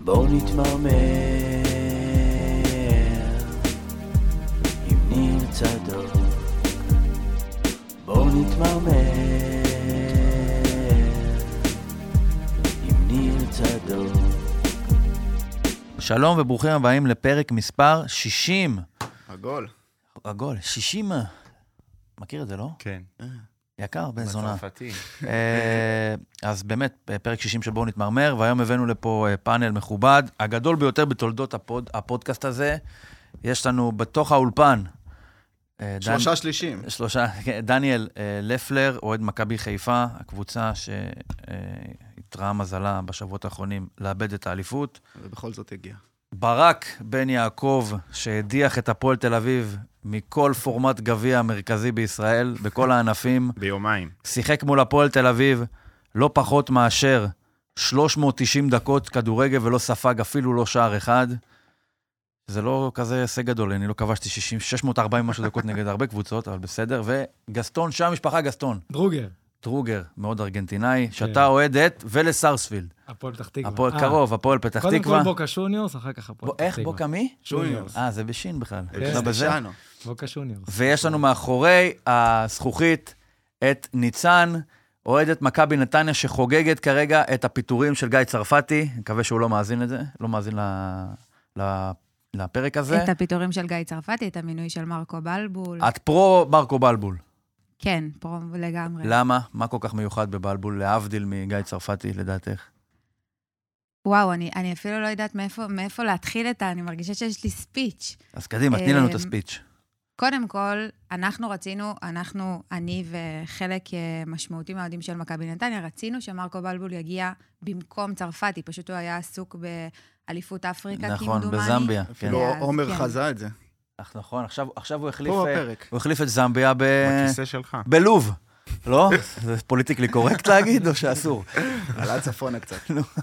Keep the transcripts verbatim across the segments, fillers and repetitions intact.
בואו נתמרמר עם ניר צדוק, בואו נתמרמר עם ניר צדוק. שלום וברוכים הבאים לפרק מספר שישים. עגול. עגול, שישים. מכיר את זה, לא? כן. יקר, בן זונה. בצרפתי. אז באמת, פרק שישים של בואו נתמרמר, והיום הבאנו לפה פאנל מכובד, הגדול ביותר בתולדות הפוד, הפודקאסט הזה. יש לנו בתוך האולפן, שלושה דנ... שלישים. שלושה, דניאל לפלר, אוהד מכבי חיפה, הקבוצה שהתראה מזלה בשבועות האחרונים לאבד את האליפות. ובכל זאת הגיע. ברק בן יעקב, שהדיח את הפועל תל אביב מכל פורמט גביע המרכזי בישראל, בכל הענפים. ביומיים. שיחק מול הפועל תל אביב, לא פחות מאשר שלוש מאות ותשעים דקות כדורגל, ולא ספג אפילו לא שער אחד. זה לא כזה הישג גדול, אני לא כבשתי שישים, שש מאות וארבעים משהו דקות נגד הרבה קבוצות, אבל בסדר. וגסטון, שם משפחה גסטון. דרוגר. דרוגר, מאוד ארגנטינאי, שאתה אוהדת, ולסרספילד. הפועל פתח תקווה. הפועל קרוב, הפועל פתח תקווה. קודם כל בוקה שוניורס, אחר כך הפועל פתח תקווה. איך בוקה מי? שוניורס. אה, זה בשין בכלל. כן, בוקה שוניורס. ויש לנו מאחורי הזכוכית את ניצן, אוהדת מכבי נתניה, שחוגגת כרגע את הפיטורים של גיא צרפתי. אני מקווה שהוא לא מאזין את זה, לא מאזין לפרק הזה. את הפיטורים של גיא צרפתי, את המינוי של מרקו בלבול. את פרו מרקו בלבול. כן, פרו לגמרי. למה? מה כל כך מיוחד בבלבול, להבדיל מגיא צרפתי, לדעתך? וואו, אני, אני אפילו לא יודעת מאיפה, מאיפה להתחיל את ה... אני מרגישה שיש לי ספיץ'. אז קדימה, תני לנו את הספיץ'. קודם כל, אנחנו רצינו, אנחנו, אני וחלק משמעותי מהעודים של מכבי נתניה, רצינו שמרקו בלבול יגיע במקום צרפתי, פשוט הוא היה עסוק באליפות אפריקה, נכון, כמדומני. בזמביה. אפילו עומר חזה את זה. נכון, עכשיו, עכשיו הוא החליף, הוא החליף את זמביה ב... בכיסא שלך. בלוב. לא? זה פוליטיקלי קורקט להגיד, או שאסור? עלה צפונה קצת.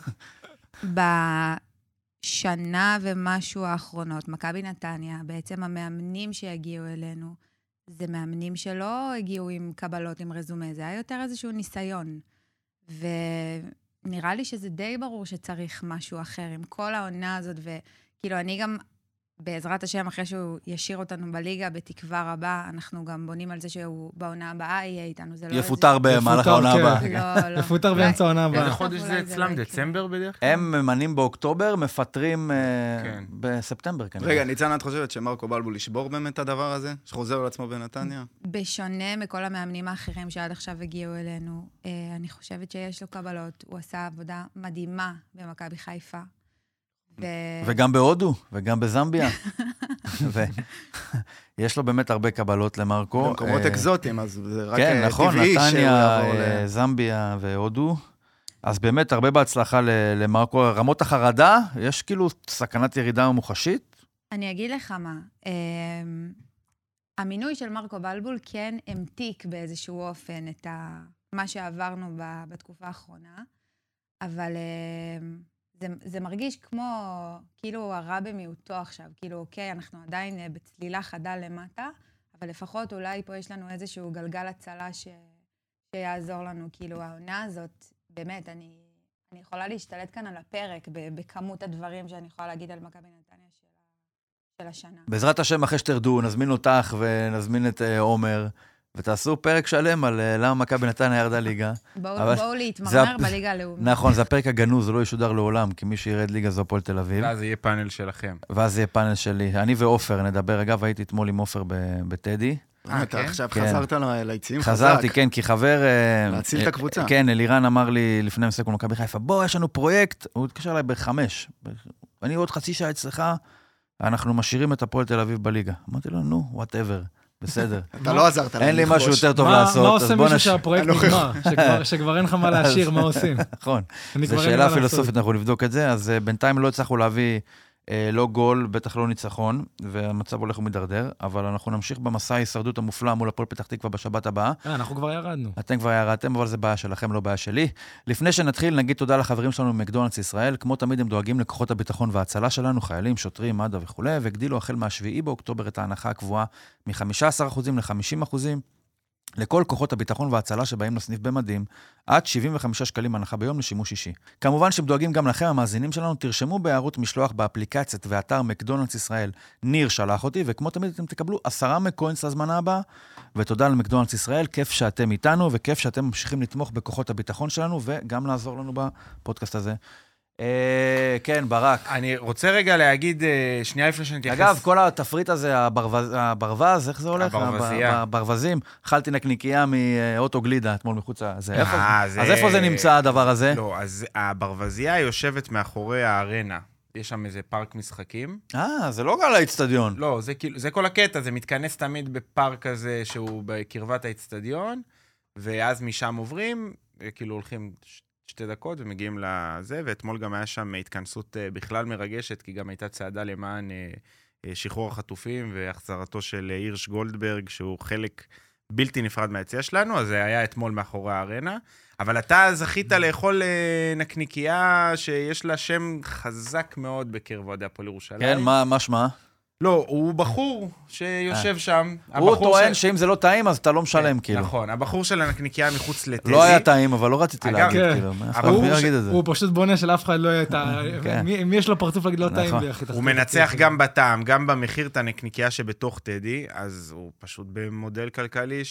בשנה ומשהו האחרונות, מכבי נתניה, בעצם המאמנים שהגיעו אלינו, זה מאמנים שלא הגיעו עם קבלות, עם רזומה, זה היה יותר איזשהו ניסיון. ונראה לי שזה די ברור שצריך משהו אחר, עם כל העונה הזאת, וכאילו אני גם... בעזרת השם, אחרי שהוא ישיר אותנו בליגה, בתקווה רבה, אנחנו גם בונים על זה שהוא בעונה הבאה יהיה איתנו. יפוטר במהלך העונה הבאה. לא, לא. יפוטר באמצע העונה הבאה. איזה חודש זה אצלם? דצמבר בדרך כלל? הם ממנים באוקטובר, מפטרים בספטמבר כנראה. רגע, ניצן, את חושבת שמרקו בלבול ישבור באמת את הדבר הזה? שחוזר על עצמו בנתניה? בשונה מכל המאמנים האחרים שעד עכשיו הגיעו אלינו, אני חושבת שיש לו קבלות. הוא עשה עבודה מדהימה במכבי חיפה. וגם בהודו, וגם בזמביה. יש לו באמת הרבה קבלות למרקו. במקומות אקזוטיים, אז זה רק טבעי. כן, נכון, נתניה, זמביה והודו. אז באמת הרבה בהצלחה למרקו. רמות החרדה, יש כאילו סכנת ירידה מוחשית? אני אגיד לך מה. המינוי של מרקו בלבול כן המתיק באיזשהו אופן את מה שעברנו בתקופה האחרונה, אבל... זה, זה מרגיש כמו, כאילו, הרע במיעוטו עכשיו. כאילו, אוקיי, אנחנו עדיין בצלילה חדה למטה, אבל לפחות אולי פה יש לנו איזשהו גלגל הצלה ש, שיעזור לנו. כאילו, העונה הזאת, באמת, אני, אני יכולה להשתלט כאן על הפרק בכמות הדברים שאני יכולה להגיד על מכבי נתניה של, של השנה. בעזרת השם, אחרי שתרדו, נזמין אותך ונזמין את עומר, ותעשו פרק שלם על למה מכבי נתניה ירדה ליגה. בואו להתמרמר בליגה הלאומית. נכון, זה הפרק הגנוז, זה לא ישודר לעולם, כי מי שירד ליגה זו הפועל תל אביב. ואז יהיה פאנל שלכם. ואז יהיה פאנל שלי. אני ואופר נדבר, אגב, הייתי אתמול עם אופר בטדי. אתה עכשיו חזרת ליציאים חזק. חזרתי, כן, כי חבר... להציל את הקבוצה. כן, אלירן אמר לי לפני משחק מול מכבי חיפה, בוא, יש לנו פרויקט, הוא התקשר אליי בחמש. אני עוד חצי שעה אצלך, אנחנו משאירים את הפועל תל אביב בליגה. אמרתי לו, נו, whatever. בסדר. אתה לא עזרת. אין לי משהו יותר טוב לעשות. מה עושה מישהו שהפרויקט נגמר? שכבר אין לך מה להשאיר, מה עושים? נכון. זו שאלה פילוסופית, אנחנו נבדוק את זה. אז בינתיים לא הצלחנו להביא לא גול, בטח לא ניצחון, והמצב הולך ומדרדר, אבל אנחנו נמשיך במסע ההישרדות המופלא מול הפועל פתח תקווה בשבת הבאה. אנחנו כבר ירדנו. אתם כבר ירדתם, אבל זה בעיה שלכם, לא בעיה שלי. לפני שנתחיל, נגיד תודה לחברים שלנו ממקדונלדס ישראל. כמו תמיד הם דואגים לכוחות הביטחון וההצלה שלנו, חיילים, שוטרים, מד"א וכו', והגדילו החל מהשביעי באוקטובר את ההנחה הקבועה מ-חמישה עשר אחוז ל-חמישים אחוז לכל כוחות הביטחון וההצלה שבאים לסניף במדים, עד שבעים וחמישה שקלים הנחה ביום לשימוש אישי. כמובן שדואגים גם לכם, המאזינים שלנו, תרשמו בהערות משלוח באפליקציית ואתר מקדונלדס ישראל. ניר שלח אותי, וכמו תמיד אתם תקבלו עשרה מקוינס הזמנה הבאה, ותודה למקדונלדס ישראל, כיף שאתם איתנו, וכיף שאתם ממשיכים לתמוך בכוחות הביטחון שלנו, וגם לעזור לנו בפודקאסט הזה. כן, ברק. אני רוצה רגע להגיד, שנייה לפני שנתייחס. אגב, כל התפריט הזה, הברווז, איך זה הולך? הברווזייה. הברווזים. אכלתי נקניקיה מאוטו גלידה, אתמול מחוץ לזה. אז איפה זה נמצא הדבר הזה? לא, אז הברווזייה יושבת מאחורי הארנה. יש שם איזה פארק משחקים. אה, זה לא על האצטדיון. לא, זה כל הקטע, זה מתכנס תמיד בפארק הזה שהוא בקרבת האצטדיון, ואז משם עוברים, כאילו הולכים שתי דקות ומגיעים לזה, ואתמול גם היה שם התכנסות בכלל מרגשת, כי גם הייתה צעדה למען שחרור החטופים והחזרתו של הירש גולדברג, שהוא חלק בלתי נפרד מהיציאה שלנו, אז זה היה אתמול מאחורי הארנה. אבל אתה זכית לאכול נקניקייה שיש לה שם חזק מאוד בקרב אוהדי הפועל ירושלים. כן, מה, מה שמה? לא, הוא בחור שיושב שם. הוא טוען שאם זה לא טעים, אז אתה לא משלם, כאילו. נכון, הבחור של הנקניקייה מחוץ לטזי. לא היה טעים, אבל לא רציתי להגיד, כאילו. הוא פשוט בונה של אף אחד לא היה טעים. מי יש לו פרצוף להגיד לא טעים? הוא מנצח גם בטעם, גם במחיר את הנקניקייה שבתוך טדי, אז הוא פשוט במודל כלכלי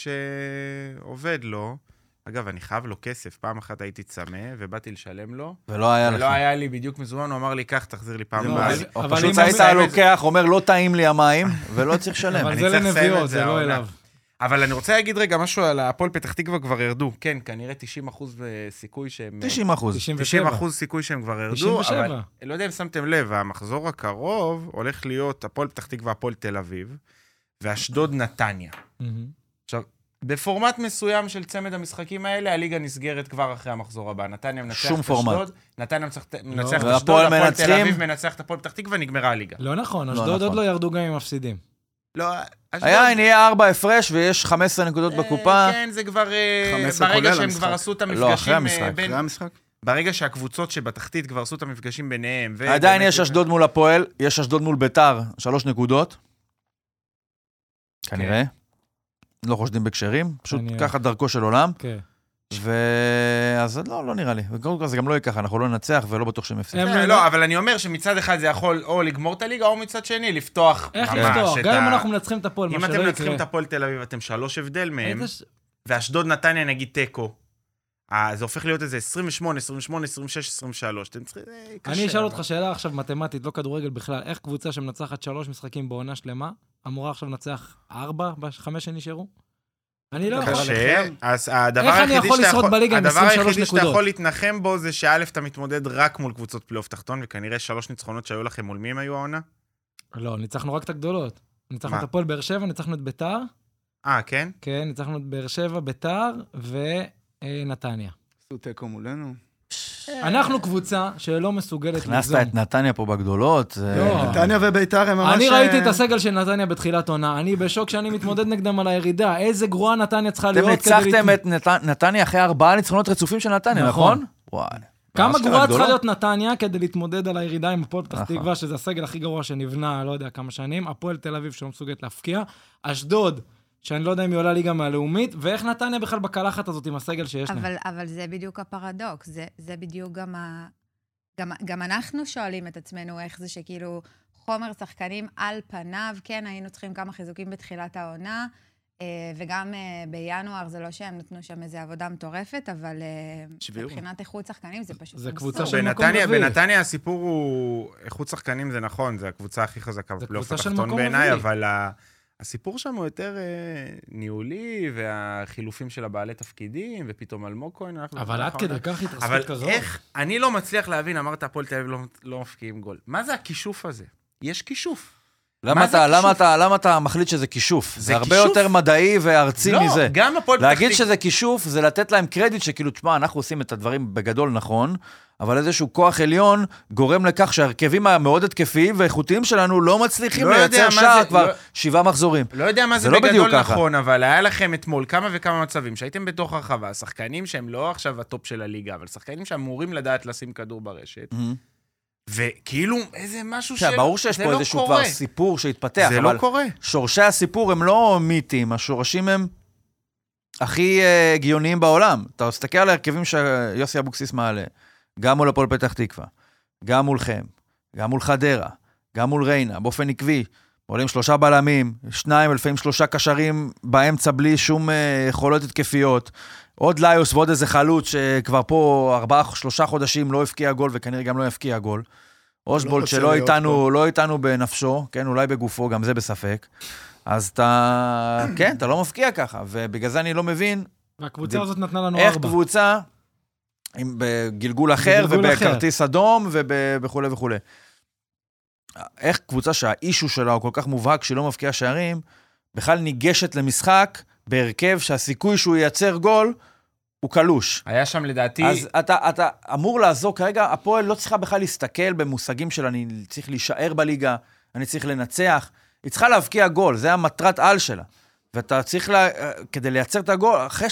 שעובד לו. אגב, אני חייב לו כסף. פעם אחת הייתי צמא, ובאתי לשלם לו. ולא היה לך. ולא היה לי בדיוק מזומן, הוא אמר לי, קח, תחזיר לי פעם הבאה. או פשוט היית לוקח, אומר, לא טעים לי המים, ולא צריך לשלם. אבל זה לנביאות, זה לא אליו. אבל אני רוצה להגיד רגע משהו על הפועל פתח תקווה כבר ירדו. כן, כנראה תשעים אחוז סיכוי שהם... תשעים אחוז. תשעים אחוז סיכוי שהם כבר ירדו. תשעים ושבע. אבל לא יודע אם שמתם לב, המחזור הקרוב הולך להיות הפועל פתח תקווה, הפועל תל אביב, ואשדוד נתניה. עכשיו, בפורמט מסוים של צמד המשחקים האלה, הליגה נסגרת כבר אחרי המחזור הבא. נתניה מנצח את אשדוד, נתניה מנצח את אשדוד, הפועל תל אביב מנצח את הפועל פתח תקווה, נגמרה הליגה. לא נכון, אשדוד עוד לא ירדו גם עם מפסידים. לא, היה, נהיה ארבע הפרש ויש חמש עשרה נקודות בקופה. כן, זה כבר... ברגע שהם כבר עשו את המפגשים... לא, אחרי המשחק. אחרי המשחק? ברגע שהקבוצות שבתחתית כבר עשו את המפגשים ביניהם... עדיין יש אשדוד מול הפועל, יש אשדוד מול ביתר, שלוש נקודות. כנראה. לא חושדים בקשרים, פשוט ככה דרכו של עולם. כן. ואז לא, לא נראה לי. וקודם זה גם לא יהיה ככה, אנחנו לא ננצח ולא בטוח שהם יפסידו. לא, אבל אני אומר שמצד אחד זה יכול או לגמור את הליגה, או מצד שני לפתוח. איך לפתוח? גם אם אנחנו מנצחים את הפועל, מה שלא יקרה. אם אתם מנצחים את הפועל תל אביב, אתם שלוש הבדל מהם, ואשדוד נתניה נגיד טקו. זה הופך להיות איזה עשרים ושמונה, עשרים ושמונה, עשרים ושש, עשרים ושלוש. אני אשאל אותך שאלה עכשיו מתמטית, לא כדורגל בכלל. איך קבוצה שמנצחת שלוש משחקים בעונה שלמה, אמורה עכשיו לנצח ארבע בחמש שנשארו? אני לא יכול. אז הדבר היחידי שאתה יכול להתנחם בו זה שא' אתה מתמודד רק מול קבוצות פלייאוף תחתון, וכנראה שלוש ניצחונות שהיו לכם מול מי הם היו העונה? לא, ניצחנו רק את הגדולות. ניצחנו את הפועל באר שבע, ניצחנו את ביתר. אה, כן? כן, ניצחנו את באר שבע, ביתר ונתניה. עשו תיקו מולנו. אנחנו קבוצה שלא מסוגלת לגזום. הכנסת את נתניה פה בגדולות. נתניה וביתר הם ממש... אני ראיתי את הסגל של נתניה בתחילת עונה. אני בשוק שאני מתמודד נגדם על הירידה. איזה גרועה נתניה צריכה להיות כדי... אתם ניצחתם את נתניה אחרי ארבעה ניצחונות רצופים של נתניה, נכון? כמה גרועה צריכה להיות נתניה כדי להתמודד על הירידה עם הפועל פתח תקווה, שזה הסגל הכי גרוע שנבנה, לא יודע כמה שנים. הפועל תל אביב שלא מסוגלת להפקיע. אשדוד, שאני לא יודע אם היא עולה ליגה מהלאומית, ואיך נתניה בכלל בקלחת הזאת עם הסגל שיש להם. אבל, אבל זה בדיוק הפרדוקס, זה, זה בדיוק גם, ה... גם, גם אנחנו שואלים את עצמנו איך זה שכאילו חומר שחקנים על פניו, כן, היינו צריכים כמה חיזוקים בתחילת העונה, וגם בינואר זה לא שהם נתנו שם איזו עבודה מטורפת, אבל מבחינת איכות שחקנים זה פשוט... זה קבוצה של מקום רביעי. בנתניה הסיפור הוא, איכות שחקנים זה נכון, זה הקבוצה הכי חזקה בפלייאוף התחתון בעיניי, אבל הסיפור שם הוא יותר ניהולי, והחילופים של הבעלי תפקידים, ופתאום אלמוג כהן. אבל עד כדי כך התרסקות כזאת. אבל איך, אני לא מצליח להבין, אמרת הפועל תל אביב לא מפקיעים גול. מה זה הכישוף הזה? יש כישוף. למה אתה, למה אתה, למה אתה מחליט שזה כישוף? זה הרבה יותר מדעי וארצי מזה. לא, גם הפועל פתח תקווה. להגיד שזה כישוף, זה לתת להם קרדיט שכאילו, תשמע, אנחנו עושים את הדברים בגדול נכון, אבל איזשהו כוח עליון גורם לכך שהרכבים המאוד התקפיים ואיכותיים שלנו לא מצליחים לייצר שער כבר שבעה מחזורים. לא יודע מה זה בגדול נכון, אבל היה לכם אתמול כמה וכמה מצבים שהייתם בתוך הרחבה, שחקנים שהם לא עכשיו הטופ של הליגה, אבל שחקנים שאמורים לדעת לשים כדור ברשת. וכאילו איזה משהו של... ברור שיש פה איזשהו כבר סיפור שהתפתח, זה לא קורה. שורשי הסיפור הם לא מיתים, השורשים הם הכי הגיוניים בעולם. אתה מסתכל על הרכבים שיוסי אבוקסיס מעלה, גם מול הפועל פתח תקווה, גם מולכם, גם מול חדרה, גם מול ריינה, באופן עקבי, עולים שלושה בלמים, שניים, לפעמים שלושה קשרים באמצע בלי שום יכולות התקפיות, עוד ליוס ועוד איזה חלוץ שכבר פה ארבעה, שלושה חודשים לא הפקיע גול, וכנראה גם לא יפקיע גול. אושבולט שלא איתנו, לא איתנו בנפשו, כן, אולי בגופו, גם זה בספק. אז אתה, כן, אתה לא מפקיע ככה, ובגלל זה אני לא מבין. והקבוצה הזאת נתנה לנו איך ארבע. קבוצה, בגלגול אחר, ובכרטיס אדום, וכו' וכו'. איך קבוצה שהאישו שלה הוא כל כך מובהק שלא מפקיע שערים, בכלל ניגשת למשחק בהרכב שהסיכוי שהוא ייצר גול הוא קלוש. היה שם לדעתי... אז אתה, אתה אמור לעזור, כרגע הפועל לא צריכה בכלל להסתכל במושגים של אני צריך להישאר בליגה, אני צריך לנצח, היא צריכה להבקיע גול, זה המטרת על שלה. ואתה צריך, לה, כדי לייצר את הגול, אחרי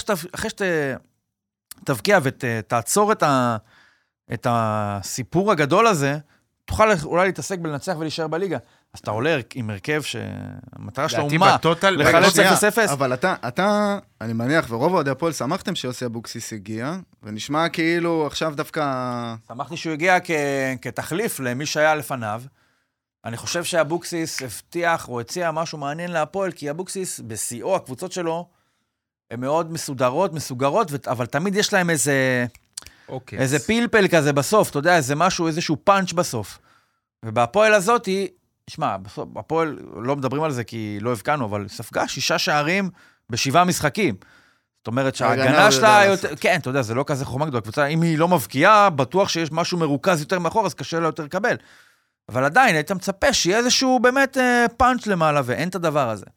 שתבקיע ותעצור את, ה, את הסיפור הגדול הזה, תוכל אולי להתעסק בלנצח ולהישאר בליגה. אז אתה עולה עם הרכב שהמטרה שלו הוא מה? לחלץ אפס אפס. אבל אתה, אתה, אני מניח, ורוב אוהדי הפועל שמחתם שיוסי אבוקסיס הגיע, ונשמע כאילו עכשיו דווקא... שמחתי שהוא הגיע כתחליף למי שהיה לפניו. אני חושב שאבוקסיס הבטיח או הציע משהו מעניין להפועל, כי אבוקסיס בשיאו, הקבוצות שלו, הן מאוד מסודרות, מסוגרות, אבל תמיד יש להם איזה... Okay. איזה פלפל כזה בסוף, אתה יודע, איזה משהו, איזשהו פאנץ' בסוף. ובהפועל הזאת היא, תשמע, בפועל לא מדברים על זה כי לא הבקענו, אבל ספגה שישה שערים בשבעה משחקים. זאת אומרת שההגנה שלה יותר, כן, אתה יודע, זה לא כזה חומה גדולה. קבוצה, אם היא לא מבקיעה, בטוח שיש משהו מרוכז יותר מאחור, אז קשה לה יותר לקבל. אבל עדיין, היית מצפה שיהיה איזשהו באמת פאנץ' למעלה, ואין את הדבר הזה.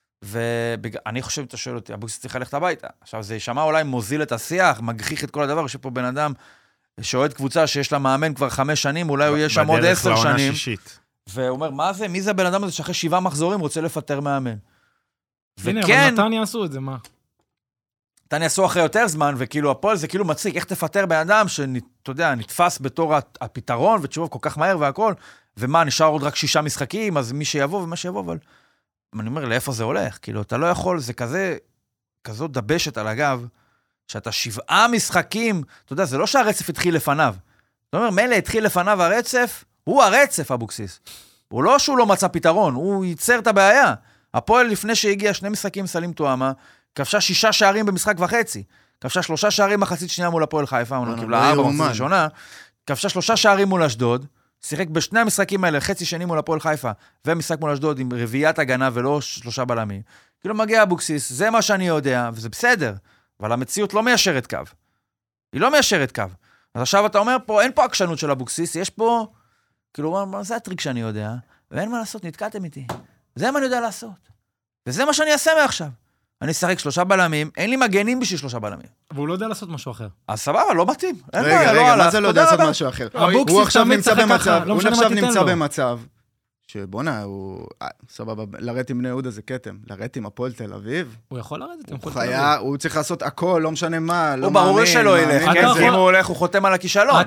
ואני חושב, אתה שואל אותי, אבוקסיס צריך ללכת הביתה. עכשיו, זה ישמע אולי מוזיל את השיח, מגחיך את כל הדבר, יש פה בן אדם שאוהד קבוצה שיש לה מאמן כבר חמש שנים, אולי הוא יהיה שם עוד עשר שנים. והוא אומר, מה זה? מי זה בן אדם הזה שאחרי שבעה מחזורים רוצה לפטר מאמן? הנה, אבל נתניה עשו את זה, מה? נתניה עשו אחרי יותר זמן, וכאילו הפועל זה כאילו מצחיק, איך תפטר בן אדם שאתה יודע, נתפס בתור הפתרון, ותשוב כל כך מהר והכל, ומה, נשאר עוד רק שישה משחקים, אז מי שיבוא ומה שיבוא, אבל אני אומר, לאיפה זה הולך? כאילו, אתה לא יכול, זה כזה, כזאת דבשת על הגב, שאתה שבעה משחקים, אתה יודע, זה לא שהרצף התחיל לפניו. זאת אומרת, מלא התחיל לפניו הרצף, הוא הרצף, אבוקסיס. הוא לא שהוא לא מצא פתרון, הוא ייצר את הבעיה. הפועל לפני שהגיע שני משחקים סלים תואמה, כבשה שישה שערים במשחק וחצי. כבשה שלושה שערים מחצית שנייה מול הפועל חיפה, הוא לא קיבלה ארבע מחצית ראשונה. כבשה שלושה שערים מול אשדוד, שיחק בשני המשחקים האלה, חצי שני מול הפועל חיפה, ומשחק מול אשדוד עם רביעיית הגנה ולא שלושה בלמים. כאילו מגיע אבוקסיס, זה מה שאני יודע, וזה בסדר, אבל המציאות לא מיישרת קו. היא לא מיישרת קו. אז עכשיו אתה אומר פה, אין פה עקשנות של אבוקסיס, יש פה, כאילו, מה זה הטריק שאני יודע, ואין מה לעשות, נתקעתם איתי. זה מה אני יודע לעשות. וזה מה שאני אעשה מעכשיו. אני אשחק שלושה בלמים, אין לי מגנים בשביל שלושה בלמים. והוא לא יודע לעשות משהו אחר. אז סבבה, לא מתאים. רגע, רגע, מה זה לא יודע לעשות משהו אחר? הוא עכשיו נמצא במצב, הוא עכשיו נמצא במצב, שבונה, הוא, סבבה, לרדת עם בני יהודה זה קטם, לרדת עם הפועל תל אביב. הוא יכול לרדת עם הפועל תל אביב. הוא צריך לעשות הכל, לא משנה מה, לא מאמין. הוא ברור שלא ילך, אם הוא הולך, הוא חותם על הכישלון.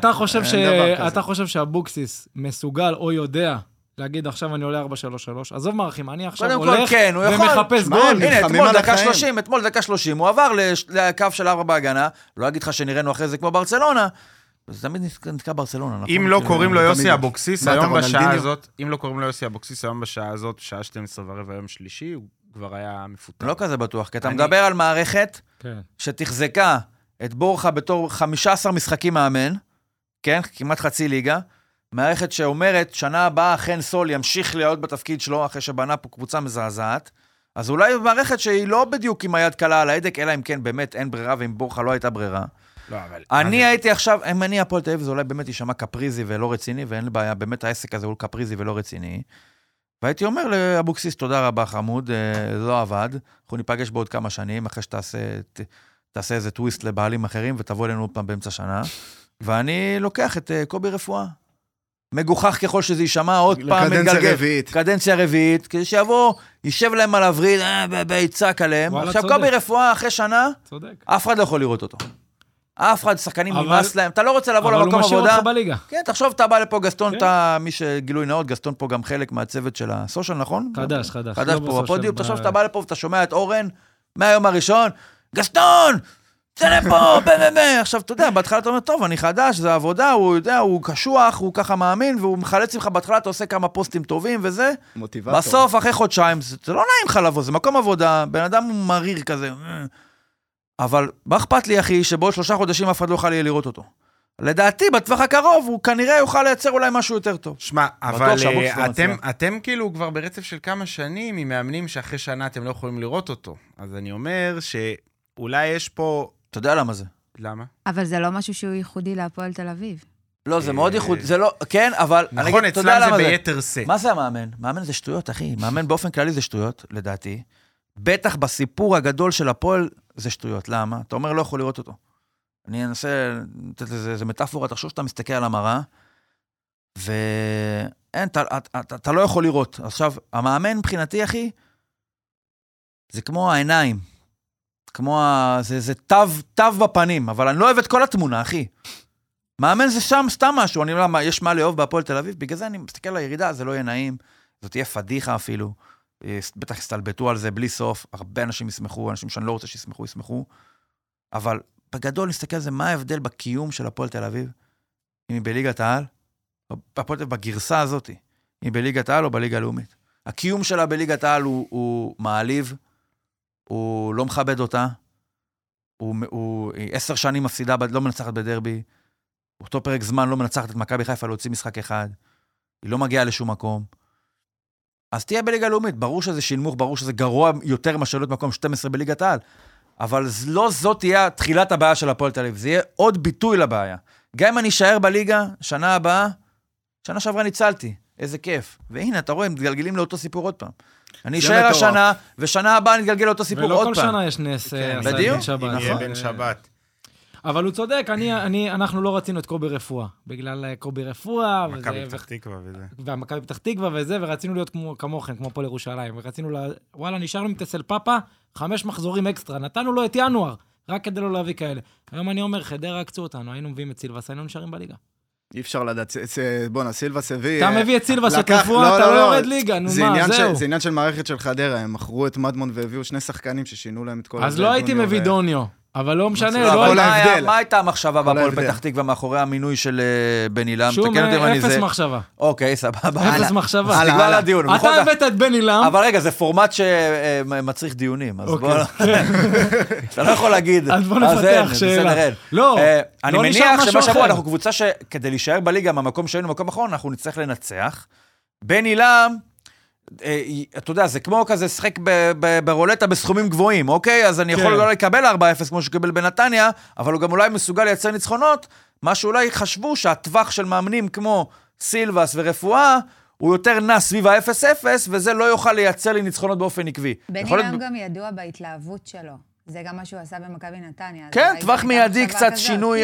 אתה חושב שאבוקסיס מסוגל או יודע להגיד, עכשיו אני עולה ארבע שלוש שלוש, עזוב מערכים, אני עכשיו הולך כן, ומחפש גול. הנה, אתמול דקה שלושים, אתמול דקה שלושים, הוא עבר לקו של ארבע בהגנה, לא אגיד לך שנראינו אחרי זה כמו ברצלונה, זה תמיד נתקע ברצלונה. אם לא קוראים לו יוסי אבוקסיס, היום בשעה הזאת, אם לא קוראים לו יוסי אבוקסיס, היום בשעה הזאת, שעה שתים עשרה ורבע היום שלישי, הוא כבר היה מפוטר. לא כזה בטוח, כי אתה מדבר על מערכת שתחזקה את בורחה בתור חמישה עשר משחקים מאמן, כן, כמעט חצי ליגה, מערכת שאומרת, שנה הבאה חן סול ימשיך להיות בתפקיד שלו, אחרי שבנה פה קבוצה מזעזעת, אז אולי מערכת שהיא לא בדיוק עם היד קלה על ההדק, אלא אם כן באמת אין ברירה, ואם בורחה לא הייתה ברירה. לא, אבל... אני הייתי עכשיו, אם אני הפועל תל אביב, זה אולי באמת יישמע קפריזי ולא רציני, ואין לי בעיה, באמת העסק הזה הוא קפריזי ולא רציני. והייתי אומר לאבוקסיס, תודה רבה חמוד, זה לא עבד, אנחנו ניפגש בעוד כמה שנים, אחרי שתעשה תעשה איזה טוויסט לבעלים אחרים, ותבוא אלינו עוד פעם באמצע שנה, ואני לוקח את קובי רפואה. מגוחך ככל שזה יישמע, עוד פעם לקדנציה רביעית. קדנציה רביעית, כדי שיבוא, יישב להם על הברית, ביצק עליהם. עכשיו קובי רפואה אחרי שנה, אף אחד לא יכול לראות אותו. אף אחד, שחקנים נמאס להם, אתה לא רוצה לבוא למקום עבודה. אבל הוא משאיר אותך בליגה. כן, תחשוב, אתה בא לפה, גסטון, אתה, מי שגילוי נאות, גסטון פה גם חלק מהצוות של הסושיאל, נכון? חדש, חדש. חדש פה בפודיום, תחשוב שאתה בא לפה ואתה שומע את אורן, מהיום הראשון, גסטון! צא לפה, בבבה. עכשיו, אתה יודע, בהתחלה אתה אומר, טוב, אני חדש, זה עבודה, הוא יודע, הוא קשוח, הוא ככה מאמין, והוא מחלץ ממך בהתחלה, אתה עושה כמה פוסטים טובים וזה. מוטיבטור. בסוף, אחרי חודשיים, זה, זה לא נעים לך לבוא, זה מקום עבודה, בן אדם הוא מריר כזה. אבל מה אכפת לי, אחי, שבעוד שלושה חודשים אף אחד לא יוכל יהיה לראות אותו. לדעתי, בטווח הקרוב, הוא כנראה יוכל לייצר אולי משהו יותר טוב. שמע, אבל אתם, אתם כאילו כבר ברצף של כמה שנים, עם מאמנים שאחרי שנה אתם לא יכולים לראות אותו. אז אני אומר שאולי יש פה... אתה יודע למה זה? למה? אבל זה לא משהו שהוא ייחודי להפועל תל אביב. לא, זה מאוד ייחודי, זה לא, כן, אבל... נכון, אצלם זה ביתר סט. מה זה המאמן? מאמן זה שטויות, אחי. מאמן באופן כללי זה שטויות, לדעתי. בטח בסיפור הגדול של הפועל זה שטויות. למה? אתה אומר, לא יכול לראות אותו. אני אנסה, זה מטאפורה, תחשוב שאתה מסתכל על המראה, ואין, אתה, אתה, אתה, אתה לא יכול לראות. עכשיו, המאמן מבחינתי, אחי, זה כמו העיניים. כמו ה... זה, זה תו, תו בפנים, אבל אני לא אוהב את כל התמונה, אחי. מאמן זה שם סתם משהו, אני לא יודע מה, יש מה לאהוב בהפועל תל אביב, בגלל זה אני מסתכל על הירידה, זה לא יהיה נעים, זאת תהיה פדיחה אפילו, בטח הסתלבטו על זה בלי סוף, הרבה אנשים ישמחו, אנשים שאני לא רוצה שישמחו, ישמחו, אבל בגדול נסתכל על זה, מה ההבדל בקיום של הפועל תל אביב, אם היא בליגת העל, הפועל תל אביב בגרסה הזאת, אם היא בליגת העל או בליגה הלאומית. הקיום שלה בליגת העל הוא, הוא מעליב, הוא לא מכבד אותה, הוא, הוא עשר שנים מפסידה, לא מנצחת בדרבי, אותו פרק זמן לא מנצחת את מכבי חיפה להוציא משחק אחד, היא לא מגיעה לשום מקום, אז תהיה בליגה לאומית, ברור שזה שילמוך, ברור שזה גרוע יותר משאלות מקום שתים עשרה בליגת העל, אבל לא זאת תהיה תחילת הבעיה של הפועל תל אביב, זה יהיה עוד ביטוי לבעיה. גם אם אני אשאר בליגה, שנה הבאה, שנה שעברה ניצלתי, איזה כיף. והנה, אתה רואה, הם מתגלגלים לאותו סיפור עוד פעם. אני אשאר השנה, ושנה הבאה נתגלגל לאותו סיפור עוד פעם. ולא כל שנה יש נס, בדיוק. בן שבת. אבל הוא צודק, אני, אני, אנחנו לא רצינו את קובי רפואה, בגלל קובי רפואה, מכבי פתח תקווה וזה. והמכבי פתח תקווה וזה, ורצינו להיות כמו, כמוכם, כמו פה לירושלים, ורצינו, לה, וואלה, נשארנו עם תסל פאפה, חמש מחזורים אקסטרה, נתנו לו את ינואר, רק כדי לא להביא כאלה. היום אני אומר, חדרה עקצו אותנו, היינו מביאים את סילבס, היינו נשארים בליגה. אי אפשר לדעת, בוא'נה, סילבס הביא... אתה מביא את סילבס את רפואה, אתה לא יורד ליגה, נו מה, זהו. זה עניין של מערכת של חדרה, הם מכרו את מדמון והביאו שני שחקנים ששינו להם את כל... אז לא הייתי מביא דוניו. אבל לא משנה, לא היה... מה הייתה המחשבה בהפועל פתח תקווה מאחורי המינוי של בן אילם? שום אפס מחשבה. אוקיי, סבבה. אפס מחשבה. נגמר לדיון. אתה הבאת את בן אילם. אבל רגע, זה פורמט שמצריך דיונים, אז בוא... אתה לא יכול להגיד. אז בוא נפתח שאלה. לא, אני מניח שמה שבוע אנחנו קבוצה שכדי להישאר בליגה מהמקום שהיינו במקום אחרון, אנחנו נצטרך לנצח. בן אילם... אתה יודע, זה כמו כזה שחק ברולטה בסכומים גבוהים, אוקיי? אז אני יכול לא לקבל ארבע אפס כמו שקיבל בנתניה, אבל הוא גם אולי מסוגל לייצר ניצחונות, מה שאולי חשבו שהטווח של מאמנים כמו סילבס ורפואה, הוא יותר נע סביב ה-אפס אפס, וזה לא יוכל לייצר לי ניצחונות באופן עקבי. בן אילם גם ידוע בהתלהבות שלו. זה גם מה שהוא עשה במכבי נתניה. כן, טווח מיידי, קצת שינוי...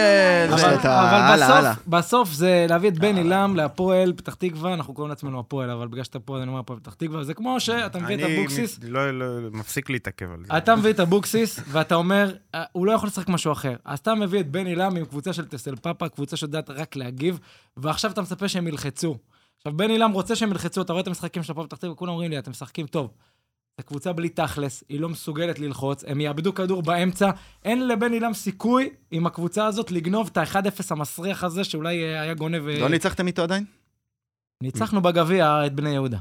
אבל בסוף זה להביא את בן אילם להפועל פתח תקווה, אנחנו קוראים לעצמנו הפועל, אבל בגלל שאתה פה, אני אומר הפועל פתח תקווה, זה כמו שאתה מביא את אבוקסיס... אני לא מפסיק להתעכב על זה. אתה מביא את אבוקסיס, ואתה אומר, הוא לא יכול לשחק משהו אחר. אז אתה מביא את בן אילם עם קבוצה של תסל פאפה, קבוצה שיודעת רק להגיב, ועכשיו אתה מצפה שהם ילחצו. עכשיו, בן אילם רוצה שהם ילחצו, אתה רואה את המשחקים של הפועל פתח תקווה, וכולם אומרים לי, אתם משחקים טוב. זו קבוצה בלי תכלס, היא לא מסוגלת ללחוץ, הם יאבדו כדור באמצע, אין לבן אילם סיכוי עם הקבוצה הזאת לגנוב את ה-אחד אפס המסריח הזה, שאולי היה גונב... לא ניצחתם איתו עדיין? ניצחנו בגביע את בני יהודה.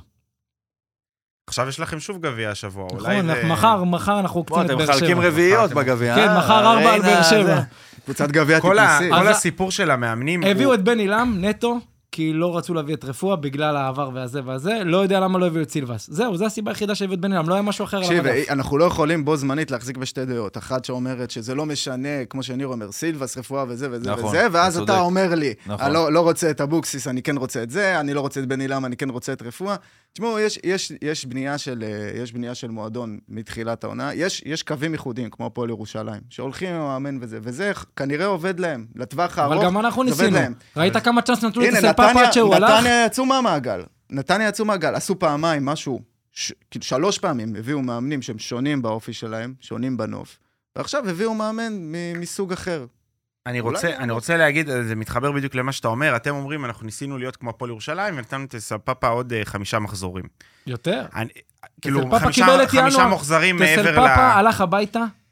עכשיו יש לכם שוב גביע השבוע, נכון, מחר, מחר אנחנו קצים את באר שבע. אתם מחלקים רביעיות בגביע. כן, מחר ארבע על באר שבע. קבוצת גביע טיפוסי. כל הסיפור של המאמנים... הביאו את בן אילם, נטו, כי לא רצו להביא את רפואה בגלל העבר והזה והזה, לא יודע למה לא הביאו את סילבס. זהו, זו הסיבה היחידה שהביאו את בן אילם, לא היה משהו אחר על המדף. אנחנו לא יכולים בו זמנית להחזיק בשתי דעות. אחת שאומרת שזה לא משנה, כמו שניר אומר, סילבס, רפואה וזה וזה וזה, ואז אתה אומר לי, אני לא רוצה את אבוקסיס, אני כן רוצה את זה, אני לא רוצה את בן אילם, אני כן רוצה את רפואה. תשמעו, יש, יש, יש בנייה של, יש בנייה של מועדון מתחילת העונה. יש, יש קווים ייחודיים, כמו הפועל ירושלים, שהולכים עם המאמן וזה, וזה כנראה עובד להם, לטווח הארוך. אבל גם אנחנו ניסינו. ראית כמה צ'אנס נתנו את הסלפאפה עד שהוא הלך? נתניה יצאו מהמעגל. נתניה יצאו מהמעגל. עשו פעמיים משהו, כאילו שלוש פעמים הביאו מאמנים שהם שונים באופי שלהם, שונים בנוף, ועכשיו הביאו מאמן מסוג אחר. אני רוצה, אני רוצה להגיד, זה מתחבר בדיוק למה שאתה אומר, אתם אומרים, אנחנו ניסינו להיות כמו הפועל ירושלים, ונתנו את סלפאפה עוד חמישה מחזורים. יותר? כאילו, חמישה מחזרים מעבר ל... סלפאפה הלך הביתה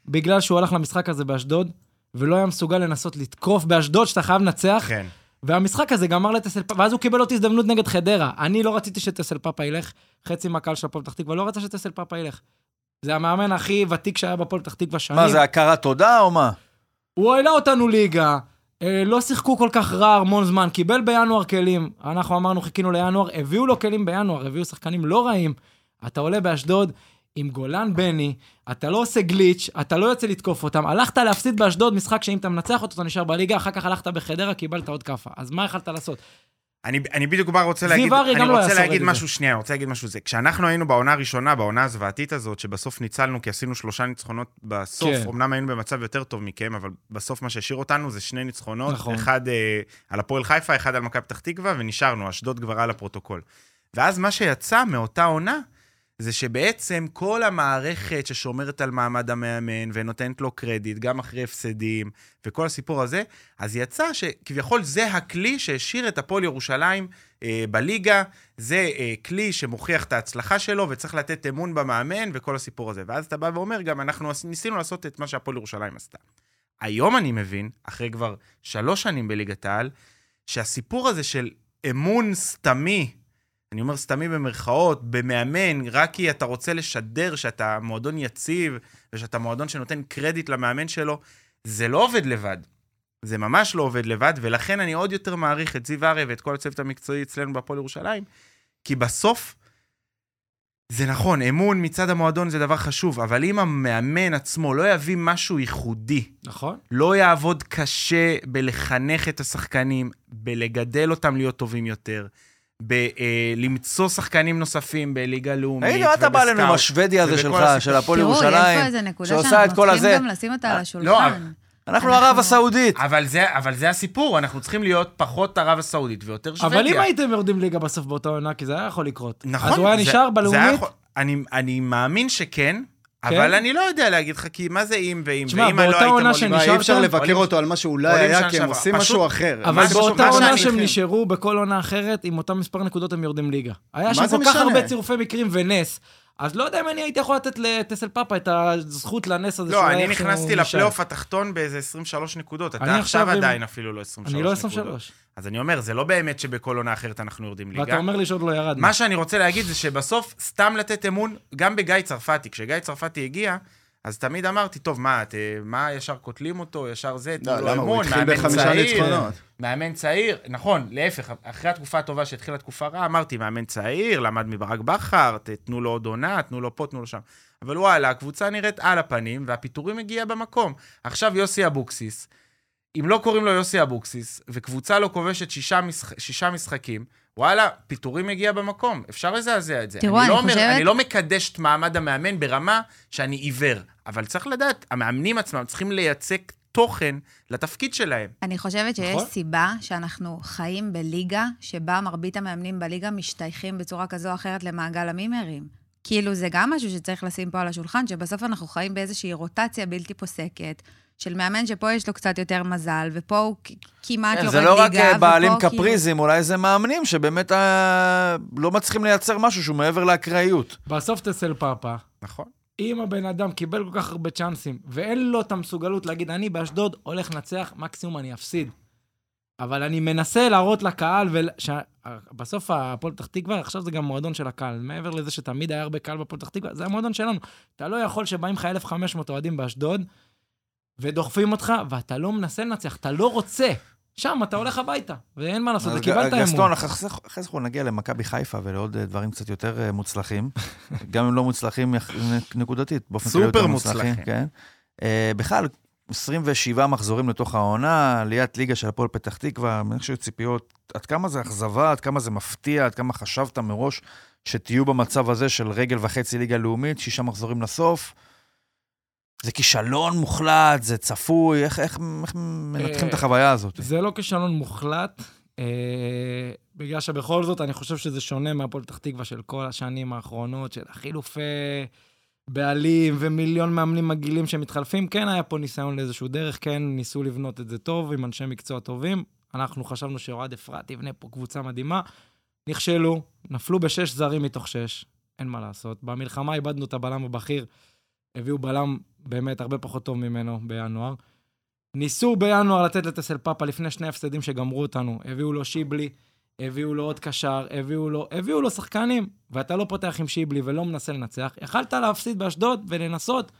בגלל שהוא הלך למשחק הזה באשדוד, ולא היה מסוגל לנסות לתקוף באשדוד, שאתה חייב לנצח. כן. והמשחק הזה גמר לטסל פאפה, ואז הוא קיבל אותי הזדמנות נגד חדרה. אני לא רציתי שטסל פאפה ילך, חצי מהקהל של הפועל פתח תקווה, לא רצה שטסל פאפה ילך. זה המאמן הכי ותיק שהיה בפועל פתח תקווה שנים. מה, זה הכרת תודה או מה? הוא העלה אותנו ליגה, לא שיחקו כל כך רע המון זמן, קיבל בינואר כלים, אנחנו אמרנו חיכינו לינואר, הביאו לו כלים בינואר, הביאו שחקנים לא רעים, אתה עולה באשדוד עם גולן בני, אתה לא עושה גליץ', אתה לא יוצא לתקוף אותם, הלכת להפסיד באשדוד משחק שאם אתה מנצח אותו, אתה נשאר בליגה, אחר כך הלכת בחדרה, קיבלת עוד כפה, אז מה יכלת לעשות? אני, אני בדיוק כבר רוצה להגיד, אני רוצה להגיד משהו שנייה, אני רוצה להגיד משהו זה. כשאנחנו היינו בעונה הראשונה, בעונה הזוועתית הזאת, שבסוף ניצלנו, כי עשינו שלושה ניצחונות בסוף, כן. אמנם היינו במצב יותר טוב מכם, אבל בסוף מה שהשאיר אותנו זה שני ניצחונות, נכון. אחד אה, על הפועל חיפה, אחד על מכבי פתח תקווה, ונשארנו, אשדוד כבר על הפרוטוקול. ואז מה שיצא מאותה עונה, זה שבעצם כל המערכת ששומרת על מעמד המאמן ונותנת לו קרדיט, גם אחרי הפסדים, וכל הסיפור הזה, אז יצא שכביכול זה הכלי שהשאיר את הפועל ירושלים אה, בליגה, זה אה, כלי שמוכיח את ההצלחה שלו, וצריך לתת אמון במאמן וכל הסיפור הזה. ואז אתה בא ואומר, גם אנחנו ניסינו לעשות את מה שהפועל ירושלים עשתה. היום אני מבין, אחרי כבר שלוש שנים בליגת העל, שהסיפור הזה של אמון סתמי, אני אומר סתמי במרכאות, במאמן, רק כי אתה רוצה לשדר שאתה מועדון יציב, ושאתה מועדון שנותן קרדיט למאמן שלו, זה לא עובד לבד. זה ממש לא עובד לבד, ולכן אני עוד יותר מעריך את זיו הרי ואת כל הצוות המקצועי אצלנו בפועל ירושלים, כי בסוף, זה נכון, אמון מצד המועדון זה דבר חשוב, אבל אם המאמן עצמו לא יביא משהו ייחודי, נכון. לא יעבוד קשה בלחנך את השחקנים, בלגדל אותם להיות טובים יותר, בלמצוא שחקנים נוספים בליגה לאומית ובסקאוט. הנה, אתה בא לנו עם השוודי הזה שלך, של הפועל ירושלים, תראו, יש פה איזה נקודה שאנחנו צריכים גם לשים אותה על השולחן. אנחנו ערב הסעודית. אבל זה, אבל זה הסיפור, אנחנו צריכים להיות פחות ערב הסעודית ויותר שוודיה. אבל אם הייתם יורדים ליגה בסוף באותה עונה, כי זה היה יכול לקרות. נכון. אז הוא היה נשאר בלאומית? אני, אני מאמין שכן, כן? אבל אני לא יודע להגיד לך, כי מה זה אם ואם, שמה, ואם לא באותה הייתם עונה שנשארתם, אי אפשר לבקר אותו על מה שאולי היה, כי הם עושים משהו אחר. אבל באותה עונה שהם נשארו בכל עונה אחרת, עם אותם מספר נקודות הם יורדים ליגה. היה שם כל כך הרבה צירופי מקרים ונס, אז לא יודע אם אני הייתי יכול לתת לטסל פאפה את הזכות לנס הזה. לא, אני נכנסתי לפלייאוף התחתון באיזה עשרים ושלוש נקודות, אתה עכשיו עדיין אפילו לא עשרים ושלוש נקודות. אני לא עשרים ושלוש. אז אני אומר, זה לא באמת שבכל עונה אחרת אנחנו יורדים ליגה. ואתה אומר לי שעוד לא ירד. מה שאני רוצה להגיד זה שבסוף סתם לתת אמון, גם בגיא צרפתי, כשגיא צרפתי הגיע, אז תמיד אמרתי, טוב, מה, את, מה ישר קוטלים אותו, ישר זה, תנו לו אמון, מאמן צעיר, מאמן צעיר, נכון, להפך, אחרי התקופה הטובה שהתחילה תקופה רעה, אמרתי, מאמן צעיר, למד מברק בחר, תנו לו עוד עונה, תנו לו פה, תנו לו שם. אבל וואלה, הקבוצה נראית על הפנים, והפיתורים הגיע במקום. עכשיו יוסי אבוקסיס, אם לא קוראים לו יוסי אבוקסיס, וקבוצה לא כובשת שישה, משח... שישה משחקים, וואלה, פיתורים הגיע במקום. אפשר לזעזע את זה. תראו, אני, אני לא חושבת... אומר, אני לא מקדש את מעמד המאמן ברמה שאני עיוור, אבל צריך לדעת, המאמנים עצמם צריכים לייצג תוכן לתפקיד שלהם. אני חושבת שיש נכון? סיבה שאנחנו חיים בליגה, שבה מרבית המאמנים בליגה משתייכים בצורה כזו או אחרת למעגל המימרים. כאילו זה גם משהו שצריך לשים פה על השולחן, שבסוף אנחנו חיים באיזושהי רוטציה בלתי פוסקת, של מאמן שפה יש לו קצת יותר מזל, ופה הוא כמעט יורד ליגה. זה לא רק בעלים קפריזם, אולי זה מאמנים שבאמת לא מצליחים לייצר משהו שהוא מעבר לאקראיות. בסוף טסל פאפה. נכון. אם הבן אדם קיבל כל כך הרבה צ'אנסים, ואין לו את המסוגלות להגיד, אני באשדוד הולך לנצח, מקסימום אני אפסיד. אבל אני מנסה להראות לקהל, ובסוף הפועל פתח תקווה, עכשיו זה גם מועדון של הקהל. מעבר לזה שתמיד היה הרבה קהל בפועל פתח תקווה, זה המועדון שלנו. אתה לא יכול שבאים לך אלף וחמש מאות אוהדים באשדוד, ודוחפים אותך, ואתה לא מנסה לנצח, אתה לא רוצה. שם אתה הולך הביתה, ואין מה לעשות, וקיבלת אמון. גסטון, אחרי זה נגיע למכבי חיפה, ולעוד דברים קצת יותר מוצלחים, גם אם לא מוצלחים נקודתית, סופר מוצלחים. בכלל, עשרים ושבעה מחזורים לתוך העונה, עליית ליגה של הפועל פתח תקווה, אני חושב ציפיות, עד כמה זה אכזבה, עד כמה זה מפתיע, עד כמה חשבת מראש שתהיו במצב הזה של רגל וחצי ליגה לאומית, שישה מחזורים לסוף, זה כישלון מוחלט, זה צפוי, איך, איך, איך מנתחים את החוויה הזאת? זה לא כישלון מוחלט, בגלל שבכל זאת אני חושב שזה שונה מהפועל פתח תקווה של כל השנים האחרונות, של החילופי בעלים ומיליון מאמנים מגעילים שמתחלפים, כן היה פה ניסיון לאיזשהו דרך, כן ניסו לבנות את זה טוב עם אנשי מקצוע טובים, אנחנו חשבנו שאוהד אפרת יבנה פה קבוצה מדהימה, נכשלו, נפלו בשש זרים מתוך שש, אין מה לעשות, במלחמה איבדנו את הבלם הבכיר, הביאו בלם באמת הרבה פחות טוב ממנו בינואר. ניסו בינואר לתת לטסל פאפה לפני שני הפסדים שגמרו אותנו. הביאו לו שיבלי, הביאו לו עוד קשר, הביאו לו, הביאו לו שחקנים, ואתה לא פותח עם שיבלי ולא מנסה לנצח. יכלת להפסיד באשדוד ולנסות,